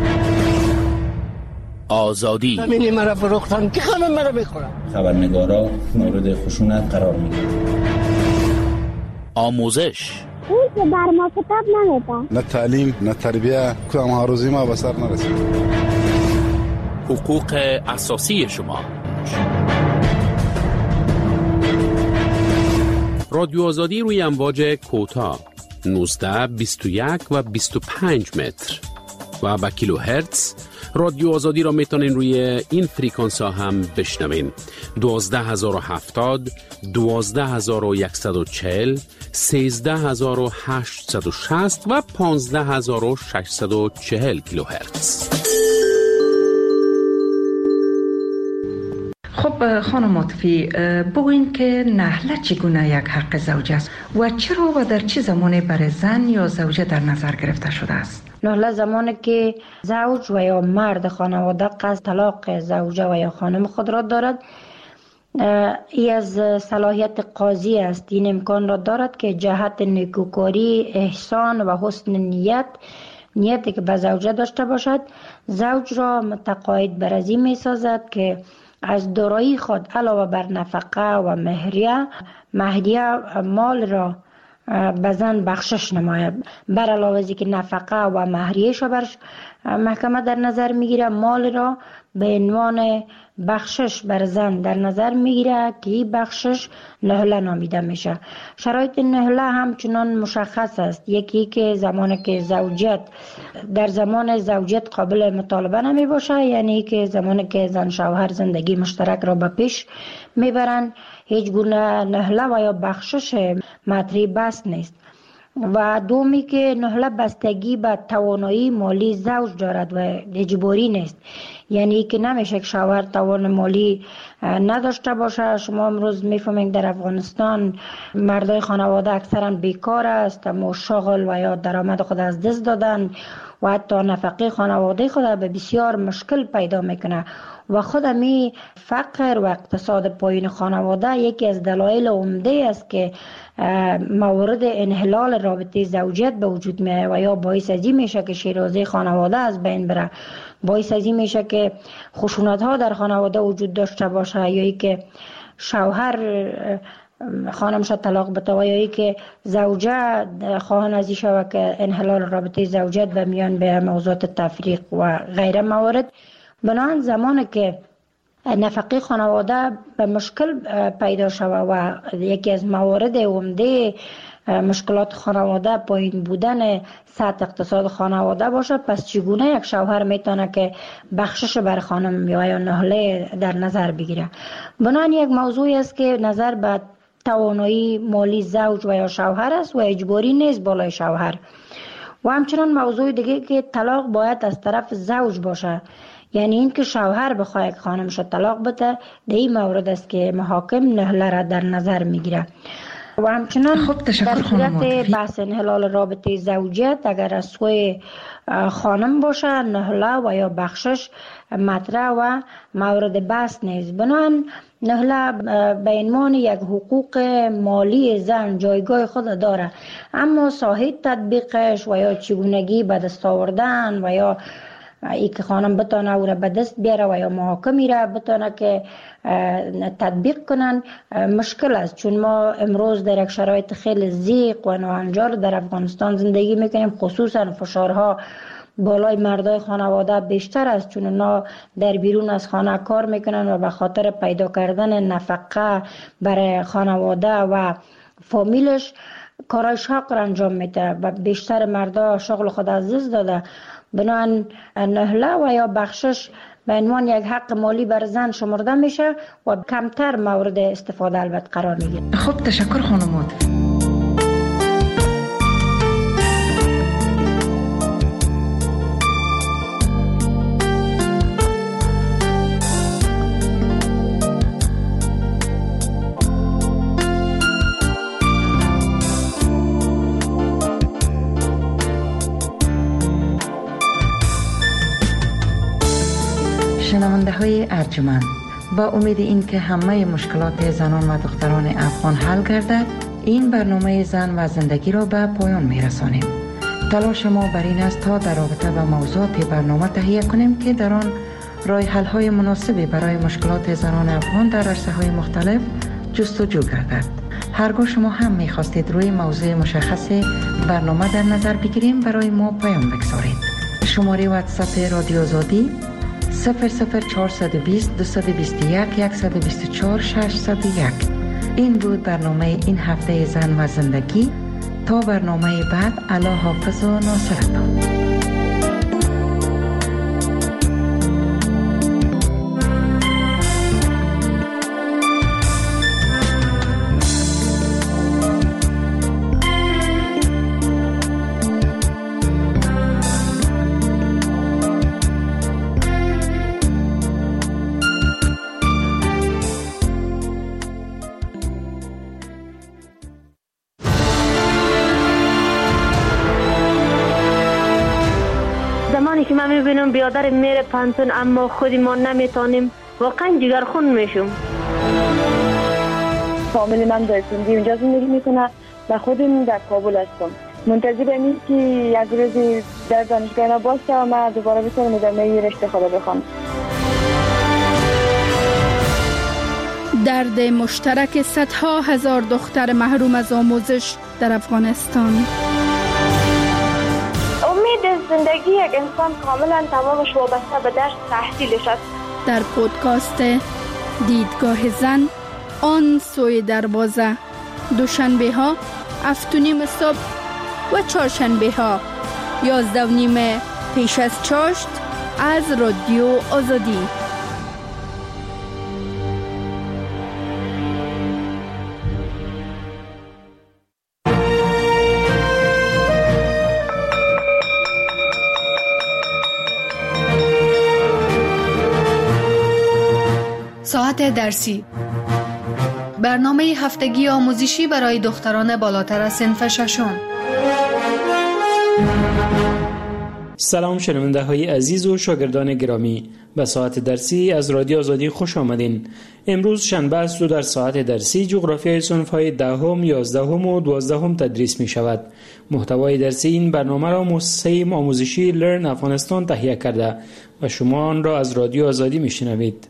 آزادی
زمینی مرا فروختن که خانم مرا بخورم.
خبرنگارا مورد خشونت قرار میگیرن.
آموزش
اون که بر ما کتاب نمیدن،
نه تعلیم نه تربیه، کدام ها روزی ما به سر نرسید.
حقوق اساسی شما. رادیو آزادی روی امواج کوتاه 19 21 و 25 متر و با کیلو هرتز. رادیو آزادی را میتونین روی این فریکانس ها هم بشنوین. 12070 12140 13860 و 15640 کیلو هرتز.
خب خانم عاطفی، بگوین که نحله چگونه یک حق زوجه است و چرا و در چه زمانی برای زن یا زوجه در نظر گرفته شده است؟
نحله زمانی که زوج و یا مرد خانواده قصد طلاق زوجه و یا خانم خود را دارد، ای از صلاحیت قاضی است. این امکان را دارد که جهت نیکوکاری، احسان و حسن نیتی که به زوجه داشته باشد، زوج را متقاعد بر از این می سازد که از دارایی خود علاوه بر نفقه و مهریه مال را به زن بخشش نماید. بر علاوه از که نفقه و مهریه‌اش را بر محکمه در نظر میگیره، مال را به عنوان بخشش بر زن در نظر میگیره که این بخشش نهله نامیده میشه. شرایط نهله همچنان مشخص است. یکی که زمانی که در زمان زوجیت قابل مطالبه نمی باشه، یعنی که زمانی که زن شوهر زندگی مشترک را به پیش میبرن، هیچ گونه نهله و یا بخشش مطرح بس نیست. و دومی که نهله بستگی به توانایی مالی زوج دارد و اجباری نیست، یعنی که نمیشه که شوهر توان مالی نداشته باشه. شما امروز میفهمید در افغانستان مردای خانواده اکثرا بیکار است، اما شغل و یا درآمد خود از دست دادن و حتی نفقه خانواده خود به بسیار مشکل پیدا میکنه و خود می فقر و اقتصاد پایین خانواده یکی از دلایل عمده است که موارد انحلال رابطه زوجیت به وجود میاد و یا باعث ازی میشه که شیرازی خانواده از بین بره، باعث ازی میشه که خشونت ها در خانواده وجود داشته باشه، یا ای که شوهر خانمش طلاق بده و یا ای که زوجه خواهان ازی شود که انحلال رابطه زوجیت به میان به موضوعات تفریق و غیره موارد. بنابراین زمانی که نفقه خانواده به مشکل پیدا شود و یکی از موارد عمده مشکلات خانواده پایین بودن سطح اقتصاد خانواده باشه، پس چگونه یک شوهر میتونه که بخشش بر خانم یا نهله در نظر بگیره؟ بنابراین یک موضوعی است که نظر به توانایی مالی زوج و یا شوهر است و اجباری نیست بالای شوهر. و همچنان موضوع دیگه که طلاق باید از طرف زوج باشه، یعنی این که شوهر بخواه یک خانمش طلاق بده، در این مورد است که محاکم نهله را در نظر میگیره. و همچنان در صورت بحث انحلال رابطه زوجیت اگر از سوی خانم باشه، نهله و یا بخشش مطرح و مورد بحث نیست. بنابراین نهله به عنوان یک حقوق مالی زن جایگاه خود داره، اما ساحه تطبیقش و یا چگونگی به دست آوردن و یا ای که خانم بتانه او را به دست بیاره و یا محاکمی را بتانه که تطبیق کنن مشکل است، چون ما امروز در یک شرایط خیلی ضیق و ناهنجار در افغانستان زندگی میکنیم. خصوصا فشارها بالای مردای خانواده بیشتر است، چون اونا در بیرون از خانه کار میکنن و به خاطر پیدا کردن نفقه برای خانواده و فامیلش کارای شاق را انجام میده و بیشتر مردا شغل خود از دست داده. بنابراین نهله و یا بخشش به عنوان یک حق مالی بر زن شمرده میشه و کمتر مورد استفاده البته قرار میگیره.
خب تشکر خانمات. شنونده های ارجمند، با امید این که همه مشکلات زنان و دختران افغان حل گردد، این برنامه زن و زندگی را به پایان می رسانیم. تلاش ما بر این است تا در رابطه با موضوعات برنامه تهیه کنیم که در آن راه حل های مناسبی برای مشکلات زنان افغان در عرصه های مختلف جستجو گردد. هرگاه شما هم می خواستید روی موضوع مشخص برنامه در نظر بگیریم، برای ما پیام بگذارید. شماره واتساپ رادیو آزادی 00420 221 124 601. این بود برنامه این هفته زن و زندگی. تا برنامه بعد، الله حافظ و ناصرتان.
که من میبینم بیادر میره پانتون اما خودی ما نمیتونیم، واقعا جگرخون میشم.
فامیل من در سندی اونجا زندگی میکنه و خودم در کابل هستم. منتظرم این که یک روزی در دانشگاه باشه و من دوباره بتونم ادامه رشته خدا بخونم.
درد مشترک صدها هزار دختر محروم از آموزش در افغانستان.
زندگی یک انسان کاملا تمامش وابسته به درس تحصیلش است.
در پودکاست دیدگاه زن، آن سوی دروازه، دوشنبه ها 7:30 صبح و چهارشنبه ها 11:30 پیش از چاشت از رادیو آزادی. ساعت درسی، برنامه هفتگی آموزشی برای دختران بالاتر از صنف ششم.
سلام شنونده های عزیز و شاگردان گرامی، به ساعت درسی از رادیو آزادی خوش آمدین. امروز شنبه است و در ساعت درسی جغرافیای صنف های 10ام، 11ام و 12ام تدریس می شود. محتوای درسی این برنامه را مؤسسه آموزشی لرن افغانستان تهیه کرده و شما آن را از رادیو آزادی می شنوید.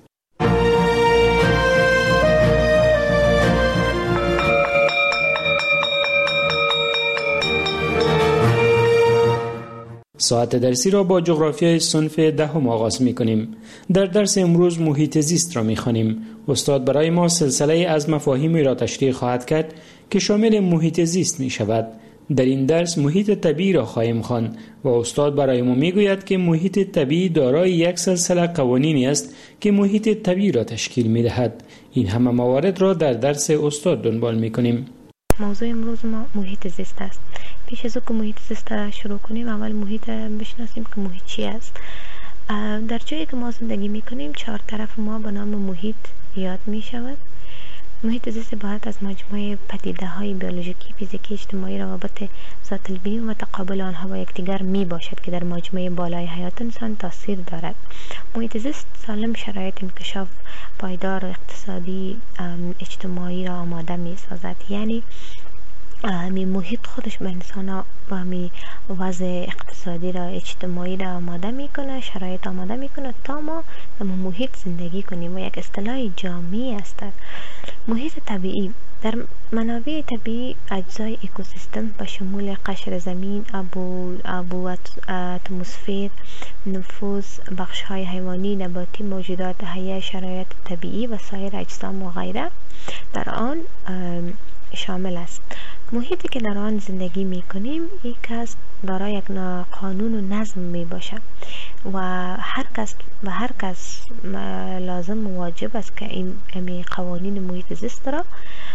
ساعت درسی را با جغرافیای صنف 10 آغاز می کنیم. در درس امروز محیط زیست را می خوانیم. استاد برای ما سلسله از مفاهیمی را تشریح خواهد کرد که شامل محیط زیست می شود. در این درس محیط طبیعی را خواهیم خواند و استاد برای ما می گوید که محیط طبیعی دارای یک سلسله قوانینی است که محیط طبیعی را تشکیل می دهد. این همه موارد را در درس استاد دنبال می کنیم.
موضوع امروز ما محیط زیست است. پیش از که محیط زیست را شروع کنیم، اول محیط بشناسیم که محیط چی است. در جایی که ما زندگی میکنیم 4 طرف ما به نام محیط یاد می شود. محیط زیست عبارت از مجموعه پدیده های بیولوژیکی، فیزیکی، اجتماعی، روابط ذات البین و تقابل آنها با یکدیگر می باشد که در مجموعه بالای حیات انسان تاثیر دارد. محیط زیست سالم شرایط انکشاف پایدار اقتصادی اجتماعی را آماده می سازد. یعنی همین محیط خودش به انسان ها و همین وضع اقتصادی را اجتماعی را آماده میکنه، شرایط آماده میکنه تا ما در محیط زندگی کنیم و یک اصطلاح جامعی است. محیط طبیعی در منابع طبیعی اجزای اکوسیستم به شمول قشر زمین، آب و اتمسفر، نفوذ بخش های حیوانی، نباتی، موجودات حیه، شرایط طبیعی و سایر اجسام و غیره در آن شامل است. محیطی که در آن زندگی می کنیم یک از دارای یک قانون و نظم می باشد و هر کس لازم و واجب است که این قوانین محیط زیست را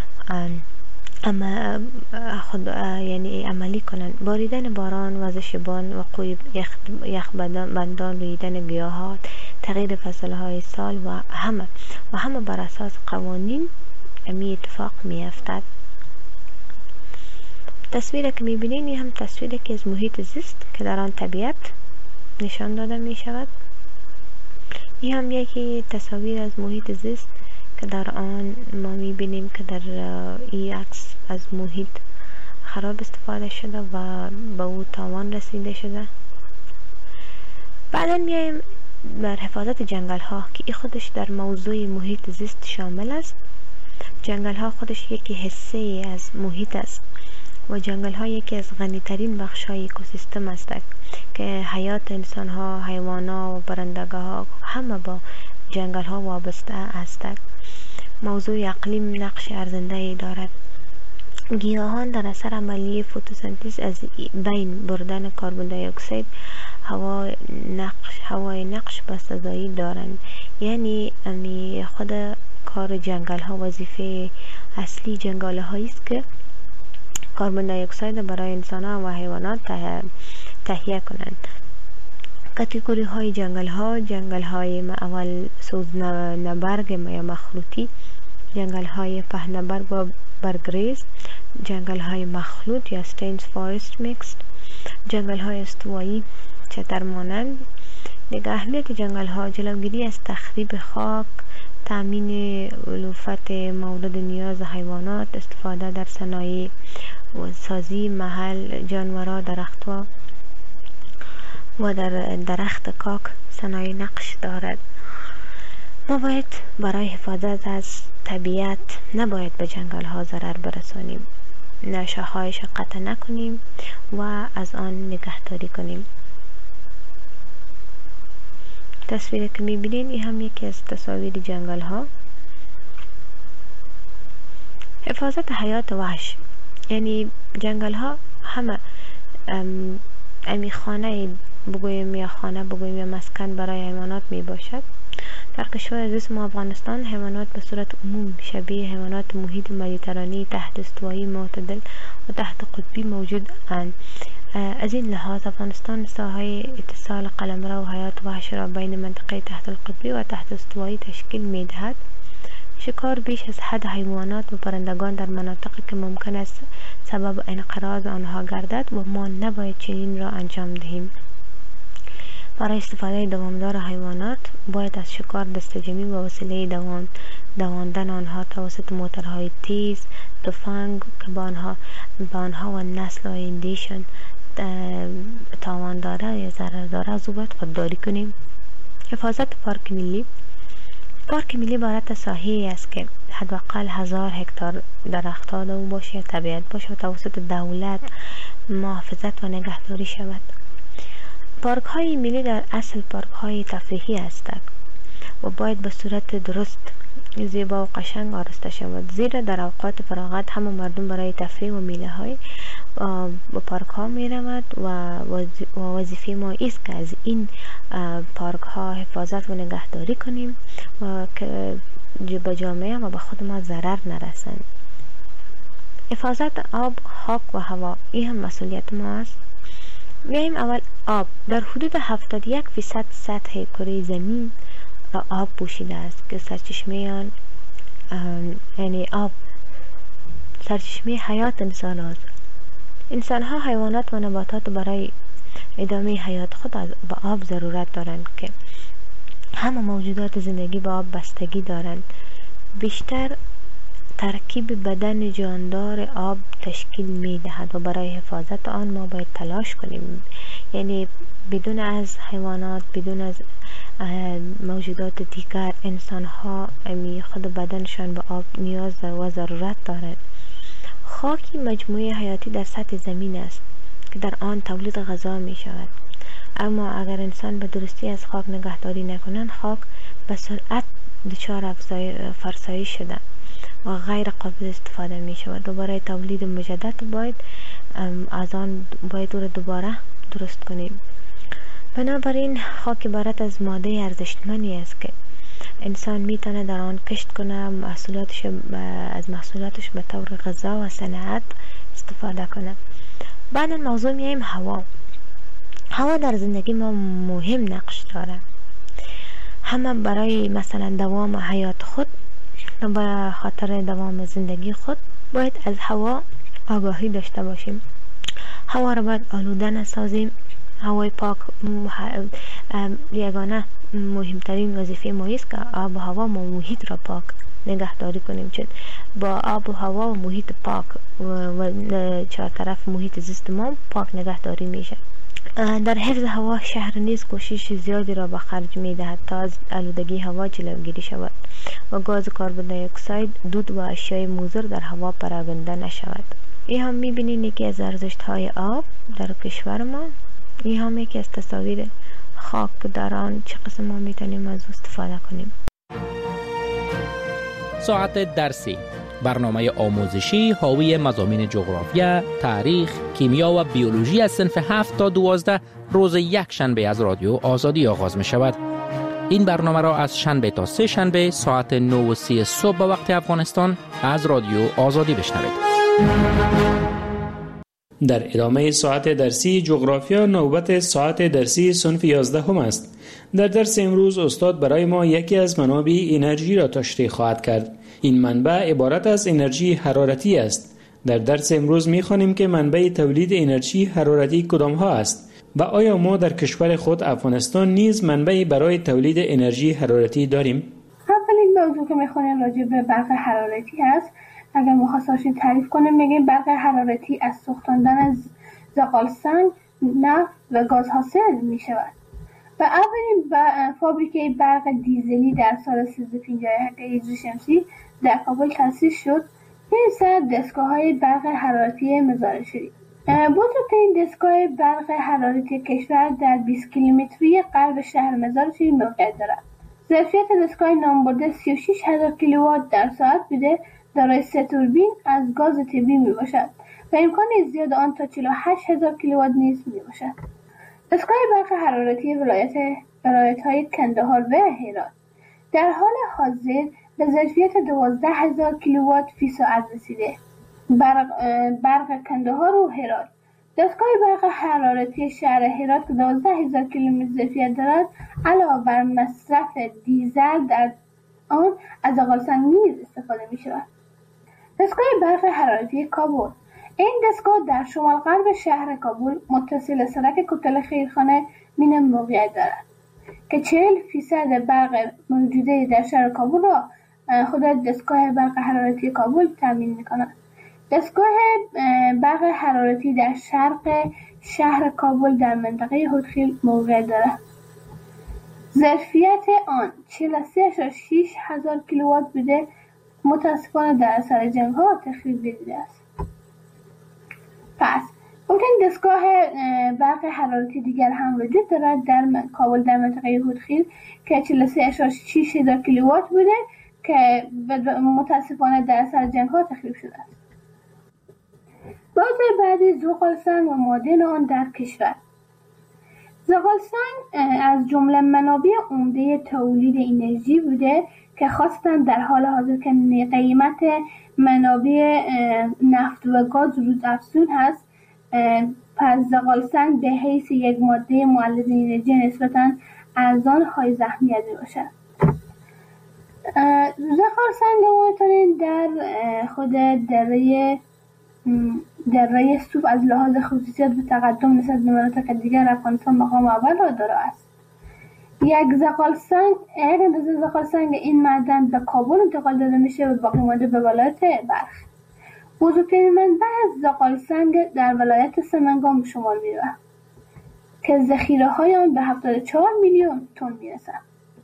یعنی عملی کنند. باریدن باران، وزش باران، وقوع یخبندان، رویدن گیاهات، تغییر فصلهای سال و همه بر اساس قوانین می اتفاق می افتد. تصویری که می بینین این هم تصویری که از محیط زیست که در آن طبیعت نشان داده می شود. این هم یکی تصاویر از محیط زیست که در آن ما می بینیم که در این عکس از محیط خراب استفاده شده و به او تاوان رسیده شده. بعدا میایم بر حفاظت جنگل ها که این خودش در موضوع محیط زیست شامل است. جنگل ها خودش یکی حصه از محیط است و جنگل ها یکی از غنی ترین بخش های اکوسیستم است که حیات انسان ها، حیوان ها و پرندگان ها همه با جنگل ها وابسته هستند. موضوع اقلیم نقش ارزنده دارد. گیاهان در اثر عملیه فتوسنتز از بین بردن کربن دی اکسید هوای نقش بسزایی دارند. یعنی خود کار جنگل ها وظیفه اصلی جنگل هایی است که کربن دی اکسید برای انسان ها و حیوانات تهیه کنند. کاتگوری های جنگل های اول سوزنبرگ یا مخلوطی، جنگل های پهنبرگ و برگریز، جنگل های مخلوط یا ستینز فارست میکس، جنگل های استوایی چتر مانند. دیگر اهمیت جنگل ها جلوگیری از تخریب خاک، تامین علوفت مورد نیاز حیوانات، استفاده در صنایع و سازی محل جانورا، درختها و در درخت کاک صنایع نقش دارد. ما باید برای حفاظت از طبیعت نباید به جنگل ها ضرر برسانیم، شاخهایش قطع نکنیم و از آن نگهداری کنیم. تصویری که میبینین این هم یکی از تصاویر جنگل ها. حفاظت حیات وحش، یعنی جنگل ها همه خانه بگویم یا خانه بگویم یا مسکن برای حیوانات می باشد. در کشور عزیز ما افغانستان حیوانات به صورت عموم شبیه حیوانات محیط مدیترانی تحت استوایی معتدل و تحت قطبی موجود اند. از این لحاظ افغانستان ساحه اتصال قلمرو و حیات وحش را بین منطقه تحت القطبی و تحت استوایی تشکیل می دهد. شکار بیش از حد حیوانات و پرندگان در مناطقی که ممکن است سبب انقراض آنها گردد و ما نباید چنین را انجام دهیم. برای استفاده دوامدار حیوانات باید از شکار دستجمعی و وسیله دواندن آنها توسط موتورهای تیز، تفنگ که به آنها و نسل آیندهشان تاوان داره یا ضرر داره از او باید خودداری کنیم. حفاظت پارک ملی. پارک ملی عبارت از ساحه‌ای است که حداقل 1000 هکتار درخت‌ها در او باشه یا طبیعت باشه و توسط دولت محافظت و نگهداری شود. پارک های ملی در اصل پارک های تفریحی هستند و باید به صورت درست، زیبا و قشنگ آراسته شود، زیرا در اوقات فراغت همه مردم برای تفریح و میله های و پارک ها می رود و وظیفه ما است که از این پارک ها حفاظت و نگهداری کنیم و که به جامعه و به خود ما ضرر نرسند. حفاظت آب، خاک و هوا این هم مسئولیت ما است. میایم اول آب. در حدود 71% سطح کره زمین را آب پوشیده است که سرچشمه یعنی آب سرچشمه حیات انسان است. انسان ها، حیوانات و نباتات برای ادامه حیات خود به آب ضرورت دارند که همه موجودات زندگی به آب بستگی دارند. بیشتر ترکیب بدن جاندار آب تشکیل می دهد و برای حفاظت آن ما باید تلاش کنیم. یعنی بدون از حیوانات، بدون از موجودات دیگر، انسان ها خود بدنشان به آب نیاز و ضرورت دارند. خاکی مجموعه حیاتی در سطح زمین است که در آن تولید غذا می شود. اما اگر انسان به درستی از خاک نگهداری نکنند، خاک به سرعت دچار فرسایش شده و غیر قابل استفاده می شود و برای تولید مجدد باید از آن باید او را دوباره درست کنیم. بنابراین خاک عبارت از ماده ارزشمندی است که انسان می تونه در آن کشت کنه، از محصولاتش به طور غذا و صنعت استفاده کنه. بعد موضوع میایم هوا در زندگی ما مهم نقش داره. همه برای مثلا دوام حیات خود و به خاطر دوام زندگی خود باید از هوا آگاهی داشته باشیم. هوا را باید آلوده نسازیم. هوای پاک یگانه مهمترین وظیفه ما است که آب و هوا و محیط را پاک نگهداری کنیم، چون با آب و هوا و محیط پاک و چهار طرف محیط زیست ما پاک نگهداری میشه. در حفظ هوا شهر نیز کوشش زیادی را به خرج می دهد تا از آلودگی هوا جلوگیری شود و گاز کربن دی اکساید، دود و اشیاء مضر در هوا پراگنده نشود. این هم می بینید یکی از ارزشت های آب در کشور ما. این هم یکی از تصاویر خاک در آن چه قسم ما می توانیم از استفاده کنیم.
ساعت درسی، برنامه آموزشی حاوی مضامین جغرافیا، تاریخ، کیمیا و بیولوژی از صنف 7 تا 12 روز یک شنبه از رادیو آزادی آغاز می شود. این برنامه را از شنبه تا سه شنبه ساعت 9:30 صبح به وقت افغانستان از رادیو آزادی بشنوید.
در ادامه ساعت درسی جغرافیا نوبت ساعت درسی صنف 11 هم است. در درس امروز استاد برای ما یکی از منابع انرژی را تشریح خواهد کرد. این منبع عبارت از انرژی حرارتی است. در درس امروز می‌خوانیم که منبع تولید انرژی حرارتی کدام ها است و آیا ما در کشور خود افغانستان نیز منبعی برای تولید انرژی حرارتی داریم؟
اولین موضوع که می‌خوانیم راجع به برق حرارتی است. اگر مختصر تعریف کنیم میگیم برق حرارتی از سوختاندن از زغالسنگ، نفت و گاز حاصل می شود و اولین فابریکه برق دیزلی در سال 1357 هجری شمسی در کابل تأسیس شد. این سر دستگاه‌های برق حرارتی مزار شریف. بزرگترین دستگاه برق حرارتی کشور در 20 کیلومتری غرب شهر مزار شریف موقعیت دارد. ظرفیت دستگاه نامبرده 36,000 کیلووات در ساعت بوده، دارای 3 توربین از گاز طبیعی می باشد و امکان زیاد آن تا 48,000 کیلووات نیز می باشد. دستگاه برق حرارتی ولایت‌های کندهار و هرات در حال حاضر به ظرفیت 12,000 کیلووات فی ساعت رسیده. برق کندهار و هرات. دستگاه برق حرارتی شهر هرات که 12,000 کیلومتر ظرفیت دارد علاوه بر مصرف دیزل در آن از زغالسنگ نیز استفاده می شود. دستگاه برق حرارتی کابل. این دستگاه در شمال غرب شهر کابل متصل سرک کوتل خیرخانه مین موقعیت دارد که 40% برق موجوده در شهر کابل را خود دستگاه برق حرارتی کابل تامین می کند. دستگاه برق حرارتی در شرق شهر کابل در منطقه هودخیل موقعیت دارد. ظرفیت آن 43,600 کیلووات بوده، متاسفانه در اثر جنگ ها تخریب دیده است. پس ممکن دستگاه برق حرارتی دیگر هم وجود دارد در کابل در منطقه هودخیل که 43,600 کیلووات بوده که متاسفانه در اثر جنگ ها تخریب شده است. موضوع بعدی زغالسنگ و معادن آن در کشور. زغالسنگ از جمله منابع عمده تولید انرژی بوده که خاصتا در حال حاضر که قیمت منابع نفت و گاز روز افزون هست، پس زغالسنگ به حیث یک ماده مولد انرژی نسبتا ارزان حائز اهمیت باشد. زغالسنگ معادن در خود دره سوب از لحاظ خصوصیت و تقدم نسبت به مناطق دیگر افغانستان مقام اول را دارا است. یک زغال سنگ، یک اندازه زغال سنگ این معدن به کابل انتقال داده میشه و باقی مانده به ولایت بلخ. بزرگترین منبع از زغال سنگ در ولایت سمنگان به شمار میرود که ذخیره های آن به 74 میلیون تن میرسد.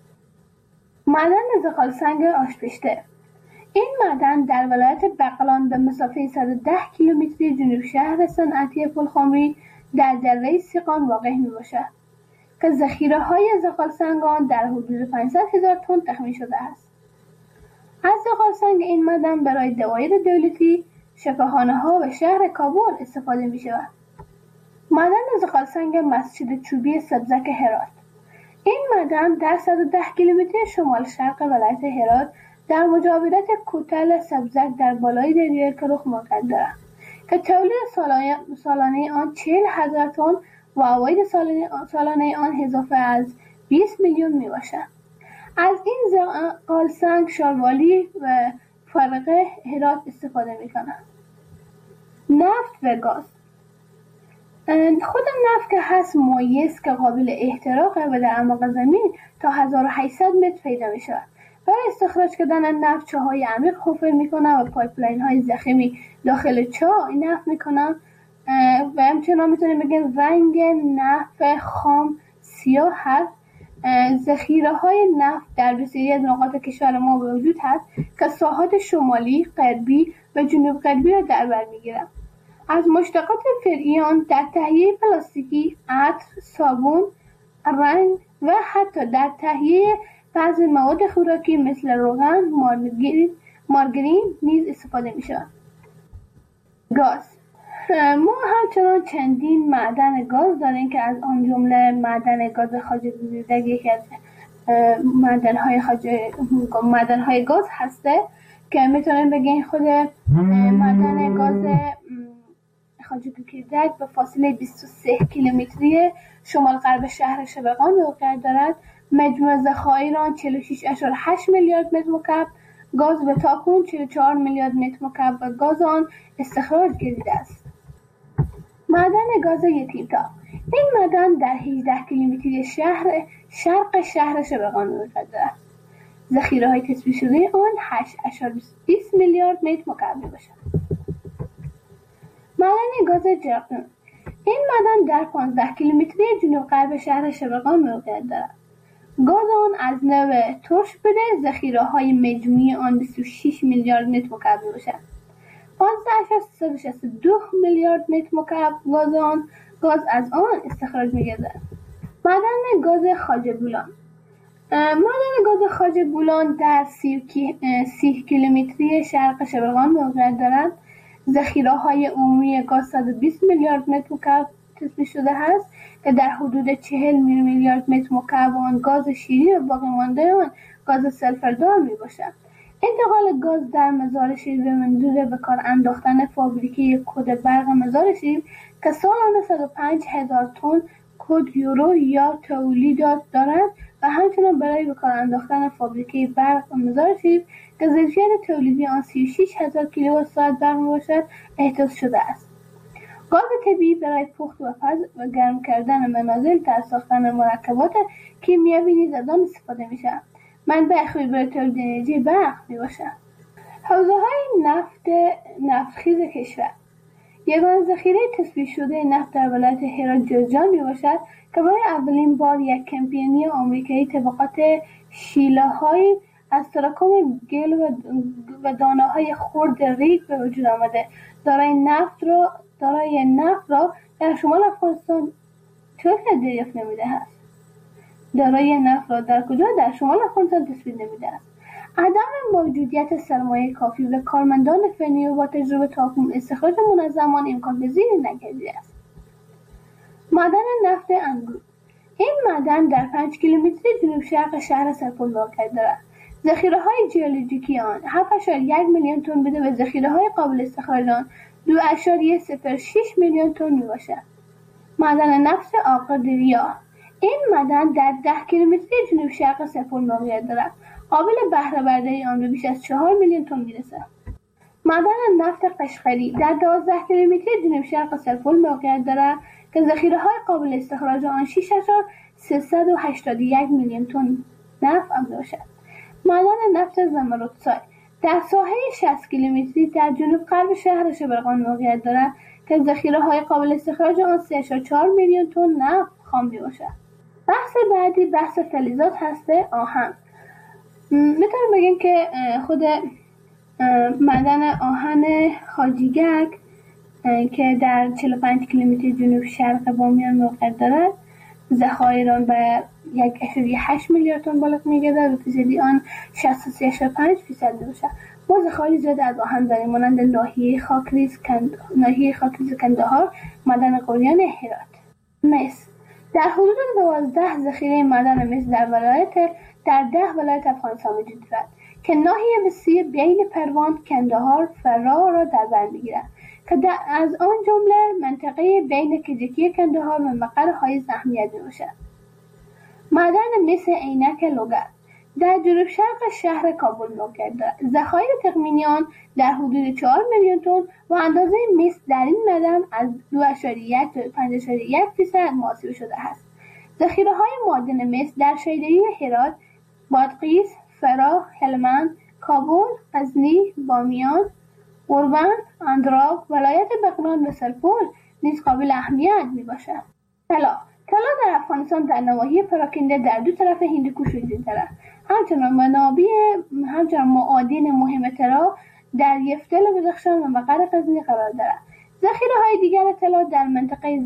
معدن زغال سنگ آشپشته. این معدن در ولایت بغلان به مسافه 110 کیلومتری جنوب شهر صنعتی پلخمری در دره سیغان واقع میباشد که ذخیره های زغال سنگ آن در حدود 500,000 تن تخمین شده است. از زغال سنگ این معدن برای دوایر دولتی، شفاخانه ها و شهر کابل استفاده می شود. معدن زغال سنگ مسجد چوبی سبزک هرات. این معدن در 110 کیلومتر شمال شرق ولایت هرات در مجاورت کوتل سبزک در بالای دریای کرخ موقعیت دارد که تولید سالانه آن 40,000 تن و عواید سالانه آن اضافه از 20 میلیون می باشد. از این زغال سنگ شاروالی و فرقه هرات استفاده می کنند. نفت و گاز. خود نفت که هست مایع است که قابل احتراقه و در اعماق زمین تا 1800 متر پیدا می شود. برای استخراج کردن نفت چاهای عمیق حفر می کنند و پایپلاین های ضخیمی داخل چاه نفت می کنند و همچنان میتونیم بگیم رنگ نفت خام سیاه هست. ذخیره های نفت در بسیاری از نقاط کشور ما وجود هست که ساحات شمالی، غربی و جنوب غربی را در بر میگیرند. از مشتقات فرعی آن در تهیه پلاستیکی، عطر، صابون، رنگ و حتی در تهیه بعضی مواد خوراکی مثل روغن، مارگرین نیز استفاده می شود. گاز. ما همچنان چندین معدن گاز داریم که از آن جمله معدن گاز خواجه گزیدک یکی از معدن‌های گاز هسته که میتونیم بگیم خود معدن گاز خواجه گزیدک به فاصله 23 کیلومتری شمال غرب شهر شبقان موقعیت دارد. مجموع ذخایر آن 46.8 میلیارد متر مکعب گاز به تاکنون 44 میلیارد متر مکعب و گاز آن استخراج گردیده است. معدن گاز یتیمتا. این معدن در 18 کیلومتری شرق شهر شبقان موقعیت دارد. ذخیره های تثبیت شده آن 8.20 میلیارد متر مکعب میباشد. معدن گاز جرقدون. این معدن در 15 کیلومتری جنوب غرب شهر شبقان موقعیت دارد. گاز آن از نوع ترش بوده، ذخیره های مجموعی آن 26 میلیارد متر مکعب میباشد. 15.362 میلیارد متر مکعب گاز از آن استخراج می‌گردد. معدن گاز خواجه بولان. معدن گاز خواجه بولان در 30 کیلومتری شرق شبقان موقعیت دارد. ذخیره‌های عمومی گاز 120 میلیارد متر مکعب تثبیت شده است که در حدود 40 میلیارد متر مکعب آن گاز شیرین و باقی مانده آن گاز سلفردار میباشد. انتقال گاز در مزار شیر به منظور به کار انداختن فابریکه کد برق مزار شیر که سالانه 105,000 تن کد یورو یا تولیدات دارد و همچنان برای به کار انداختن فابریکه برق مزار شیر که ظرفیت تولیدی آن 36,000 کیلووات ساعت برق میباشد احداث شده است. گاز طبیعی برای پخت و پز و گرم کردن منازل در ساختن مرکبات کیمیایی نیز از آن استفاده می‌شود. منبع خوبی برای تولید انرژی برق میباشد. حوزه‌های نفتخیز کشور. یگانه ذخیره تثبیت شده نفت در ولایت هرات جوزجان میباشد که برای اولین بار یک کمپانی آمریکایی طبقات شیله‌های از تراکم گل و دانه‌های خرد ریگ به وجود آمده. دارای نفت را در شمال افغانستان چطور دریافت نمیده است؟ دارای نفت را در کجا؟ در شمال افغانستان تثبیت نمیده است. عدم موجودیت سرمایه کافی و کارمندان فنی و با تجربه تا استخراج منظم آن امکان پذیر نگردیده است. معدن نفت انگور. این معدن در 5 کیلومتری جنوب شرق شهر سرپل واقع دارد. ذخیره‌های ژئولوژیکی آن 7.1 میلیون تن بوده و ذخیره‌های قابل استخراج آن 2.06 میلیون تن میباشد. معدن نفت آقادریا. این معدن در 10 کیلومتری جنوب شرق سرپل موقعیت دارد. قابل بهره برداری آن به بیش از 4 میلیون تن میرسد. معدن نفت قشقری در 12 کیلومتری جنوب شرق سرپل موقعیت دارد که ذخیره‌های قابل استخراج آن 381 میلیون تن نفت می باشد. معدن نفت زمرودسای در ساحه 60 کیلومتری در جنوب غرب شهر شبرغان موقعیت دارد که ذخیره های قابل استخراج آن 3.4 میلیون تن نفت خام می باشد. بحث بعدی بحث فلزات هسته آهن. میتونم بگیم که خود معدن آهن خاجیگک که در 45 کیلومتر جنوب شرق بامیان موقعیت دارد، ذخایر آن به 1.8 میلیارد تن بالغ می‌گردد و فیصدی آن 63.5% می‌باشد. ما ذخایر زیاد از آهن داریم مانند ناحیه خاکریز کندهار، معدن قلیان هرات. مس در حدود 12 ذخیره معدن مس در 10 ولایت افغانستان وجود دارد که ناحیه وسیع بین پروان، کندهار، فراه را در بر می‌گیرد که از آن جمله منطقه بین کجکی کندهار و مقر حایز اهمیت می‌باشد. معدن مس عینک لوگر در جنوب شرق شهر کابل موقعیت دارد. ذخایر تخمینی آن در حدود 4 میلیون تن و اندازه مس در این معدن از 2.1 تا 5.1% محاسبه شده است. ذخیره‌های معدن مس در شیدایی هرات، بادغیس، فراه، هلمند، کابل، غزنی، بامیان، اروند، اندراب، ولایت بغلان و سرپل نیز قابل اهمیت میباشد. طلا در افغانستان در نواحی پراکنده در دو طرف هندوکش وجود دارد. همچنان معادن مهم طلا در یفتل و بدخشان و مقر غزنی قرار دارد. ذخیره‌های دیگر طلا در منطقه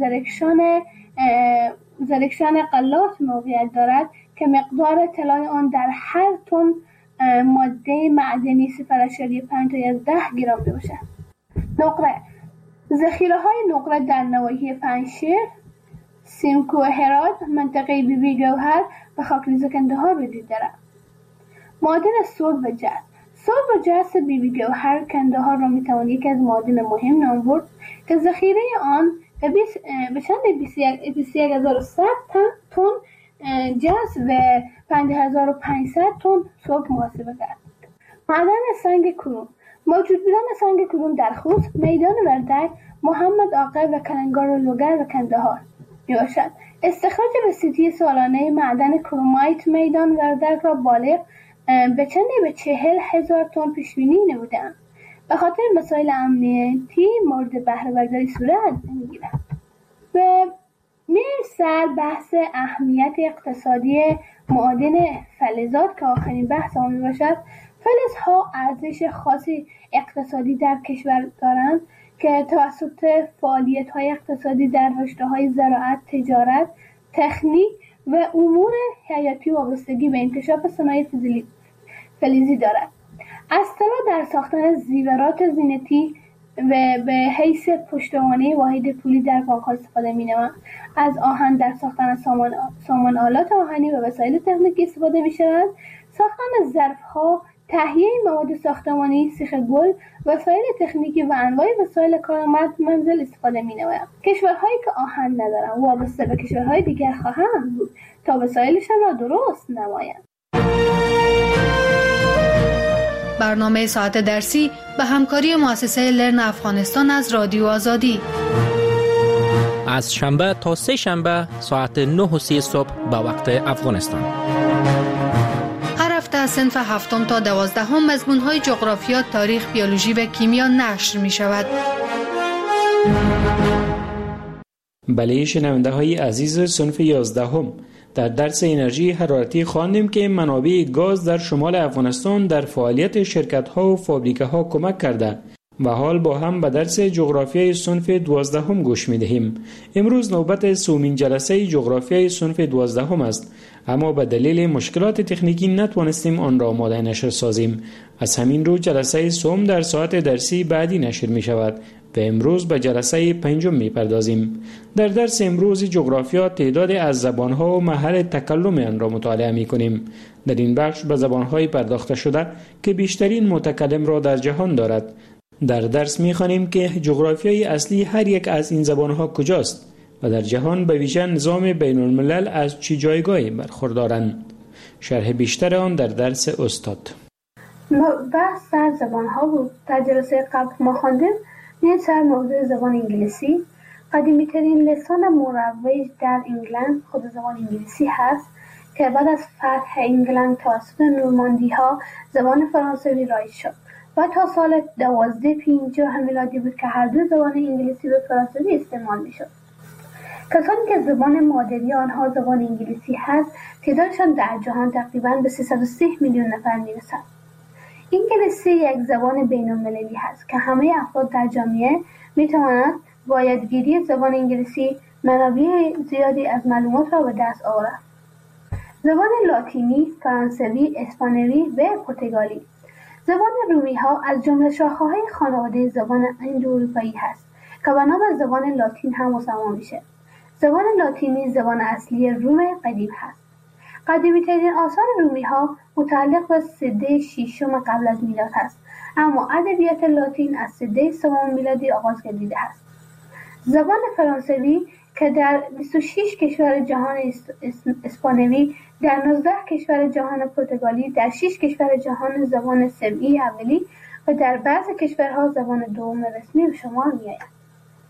زرکشان قلات موقعیت دارد که مقدار طلای آن در هر تن ماده معدنی 0.5 تا 10 گرم میباشد. نقره ذخیره‌های نقره در نواحی پنجشیر، سیمکو هرات، منطقه بیبی گوهر و خاکریز کندهار وجود دارد. معادن سرب و جس بیبی گوهر کندهار را میتوان یکی از معادن مهم نام برد که ذخیره آن به چند 21,100 تن جس و 5,500 تن سرب محاسبه کرد. معدن سنگ کروم موجود بودن سنگ کروم در خوست، میدان وردک، محمد آقا و کلنگار و لوگر و کندهار میباشد. استخراج وسیطی سالانه معدن کرومایت میدان وردک را بالغ به 40,000 تن پیشبینی نمودند. به خاطر مسائل امنیتی مورد بهره برداری صورت نمیگیرد. و سر بحث اهمیت اقتصادی معادن فلزات که آخرین بحث آن میباشد. فلزها ارزش خاصی اقتصادی در کشور دارند که توسط فعالیت‌های اقتصادی در رشته‌های زراعت، تجارت، تکنیک و امور حیاتی وابستگی به انکشاف صنایع فلزی دارد. از طلا در ساختن زیورات زینتی و به حیث پشتوانه واحد پولی در بانک‌ها استفاده می‌نمایند. از آهن در ساختن سامان آلات آهنی و وسایل تکنیکی استفاده می‌شود. ساختن ظرف‌ها، تهیه مواد ساختمانی، سیخ گل، وسایل تکنیکی و انواع وسایل کارآمد منزل استفاده می‌نمایند. کشورهایی که آهن ندارند وابسته به کشورهای دیگر خواهند بود تا وسایلشان را درست نمایند.
برنامه ساعت درسی به همکاری مؤسسه لرن افغانستان از رادیو آزادی
از شنبه تا سه شنبه ساعت 9:30 صبح به وقت افغانستان.
هر هفته از صنف 7 تا 12 مضمون‌های جغرافیا، تاریخ، بیولوژی و کیمیا نشر می شود.
بله شنونده های عزیز، صنف 11 در درس انرژی حرارتی خواندیم که منابع گاز در شمال افغانستان در فعالیت شرکت‌ها و فابریکه‌ها کمک کرده و حال با هم به درس جغرافیای صنف 12 گوش می‌دهیم. امروز نوبت سومین جلسه جغرافیای صنف 12 است، اما به دلیل مشکلات تکنیکی نتوانستیم آن را آماده نشر سازیم. از همین رو جلسه سوم در ساعت درسی بعدی نشر می شود و امروز به جلسه 5 می‌پردازیم. در درس امروز جغرافیا تعداد از زبان‌ها و محل تکلم آن را مطالعه می‌کنیم. در این بخش به زبان‌های پرداخته شده که بیشترین متکلم را در جهان دارد. در درس می‌خوانیم که جغرافیای اصلی هر یک از این زبان‌ها کجاست و در جهان به ویژه نظام بین‌الملل از چه جایگاهی برخوردارند. شرح بیشتر آن در درس استاد.
بحث زبان‌ها بود. در جلسه قبل ما خواندیم سر موضوع زبان انگلیسی قدیمی‌ترین لسان مروج در انگلند خود زبان انگلیسی هست که بعد از فتح انگلند توسط نورماندی‌ها زبان فرانسوی رایج شد و تا سال 1250 میلادی بود که هر دو زبان انگلیسی و فرانسوی استعمال می‌شد. کسانی که زبان مادری آنها زبان انگلیسی هست تعدادشان در جهان تقریباً به 330 میلیون نفر میرسد. انگلیسی یک زبان بین‌المللی هست که همه افراد در جامعه میتوانند با یادگیری زبان انگلیسی منابع زیادی از معلومات را به دست آورند. زبان لاتینی، فرانسوی، اسپانیایی و پرتغالی. زبان رومی ها از جمله شاخه‌های خانواده زبان اندواروپایی هست که به نام زبان لاتین هم مسمى میشه. زبان لاتینی زبان اصلی روم قدیم هست. قدیمی‌ترین آثار رومی ها متعلق به سده ششم قبل از میلاد هست، اما ادبیات لاتین از سده سوم میلادی آغاز گردیده است. زبان فرانسوی که در 26 کشور جهان اسپانیایی، در 19 کشور جهان پرتغالی، در 6 کشور جهان زبان سمعی اولی و در بعضی کشورها زبان دوم رسمی به شمار می‌آید.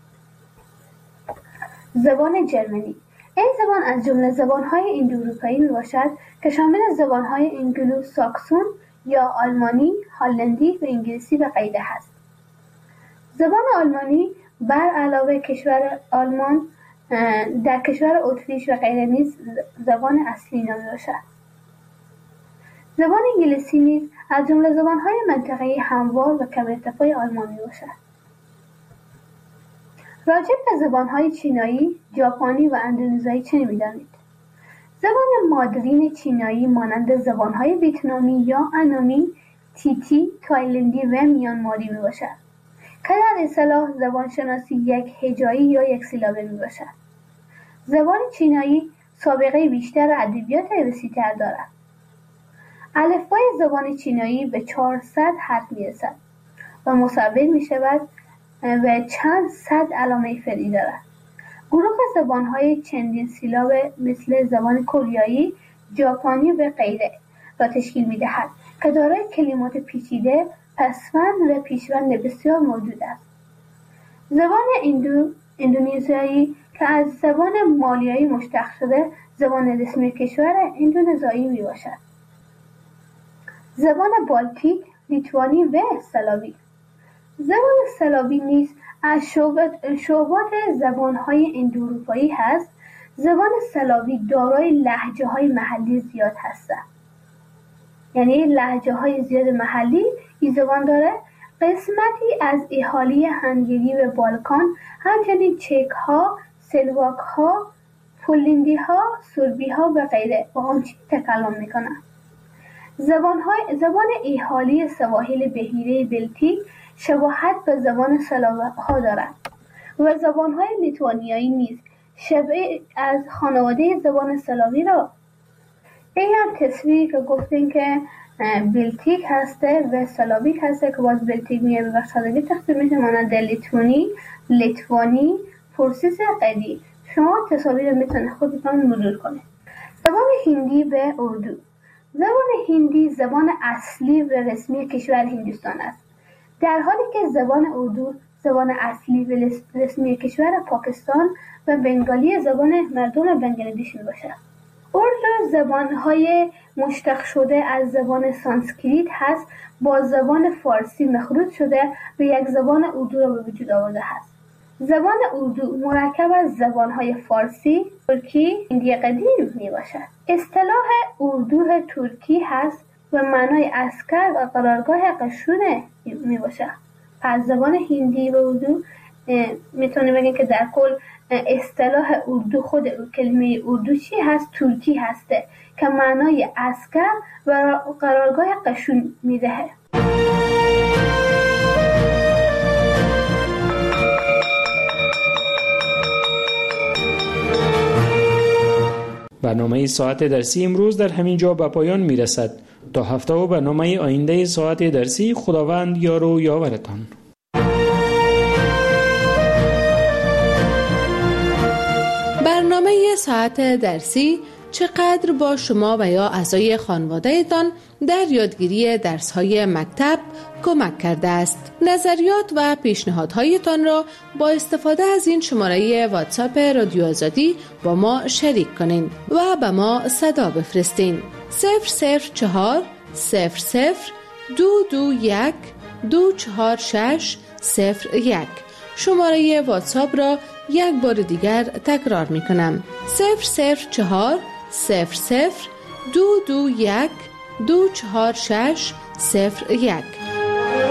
زبان جرمنی. این زبان از جمله زبان‌های اندواروپایی میباشد که شامل زبان‌های انگلو ساکسون یا آلمانی، هلندی و انگلیسی به غیره است. زبان آلمانی بر علاوه کشور آلمان در کشور اتریش و غیره نیز زبان اصلی نامیده باشد. زبان انگلیسی نیز از جمله زبان‌های منطقه‌ای هموار و کم ارتفاع آلمان میباشد. راجع به زبان‌های چینایی، ژاپنی و اندونزیایی چه می‌دانید؟ زبان مادرین چینایی مانند زبان‌های ویتنامی یا انامی، تیتی، تایلندی و میانماری میباشد که در اصطلاح زبانشناسی یک هجایی یا یک سیلابه میباشد. زبان چینایی سابقه بیشتر ادبیات وسیع‌تر دارد. الفبای زبان چینایی به 400 حرف میرسد و مصور میشود و چند صد علامه فرعی دارد. گروه زبان‌های چندین سیلاب مثل زبان کره، ژاپنی و غیره را تشکیل می‌دهد که دارای کلمات پیچیده، پسوند و پیشوند بسیار موجود است. زبان اندونزیایی که از زبان مالیایی مشتق شده، زبان رسمی کشور اندونزیایی میباشد. زبان بالتیک، لیتوانی و سلاوی. زبان سلاوی نیز از شعبات زبان‌های اندواروپایی هست. زبان سلاوی دارای لهجه‌های محلی زیاد هستند. یعنی لهجه‌های زیاد محلی این زبان داره. قسمتی از اهالی هنگری و بالکان، همچنین چک‌ها، سلواک‌ها، پولندی‌ها، سربی‌ها و غیره با آن چیز تکلم می‌کنند. زبان اهالی سواحل بحیره بلتیک شباهت به زبان سلاوها دارد و زبان‌های لیتوانیایی نیز شبیه از خانواده زبان سلاوی را. این هم تصویری که گفتیم که بلتیک هسته و سلاویک هسته که باز بلتیک میگه به بخشادگی تقسیم میشه مانند لیتوانی، لیتوانی، پرسیس قدی. شما تصاویر میتونه خودتون مرور کنید. زبان هندی و اردو. زبان هندی زبان اصلی و رسمی کشور هندوستان است، در حالی که زبان اردو زبان اصلی و رسمی کشور پاکستان و بنگالی زبان مردم بنگلادش میباشد. اردو زبانهای مشتق شده از زبان سانسکریت هست، با زبان فارسی مخلوط شده و یک زبان اردو را به وجود آورده است. زبان اردو مرکب از زبانهای فارسی، ترکی، هندی قدیم میباشد. اصطلاح اردو ترکی هست و معنای عسکر و قرارگاه قشون میباشد. پس زبان هندی و اردو میتونیم بگیم که در کل اصطلاح اردو، خود کلمه اردو چی هست؟ ترکی هسته که معنای عسکر و قرارگاه قشون میدهه.
برنامه ساعت درسی امروز در همین جا به پایان میرسد. تا هفته و برنامه آینده ساعت درسی، خداوند یار و یاورتان.
برنامه ساعت درسی
چقدر با شما و یا اعضای خانواده‌تان در یادگیری درس‌های مکتب کمک کرده است. نظریات و پیشنهادهایتان را با استفاده از این شماره واتساپ رادیو آزادی با ما شریک کنین و به ما صدا بفرستین. 004 00 221 246 01. شماره واتساپ را یک بار دیگر تکرار می کنم. 004 00 221 246 01.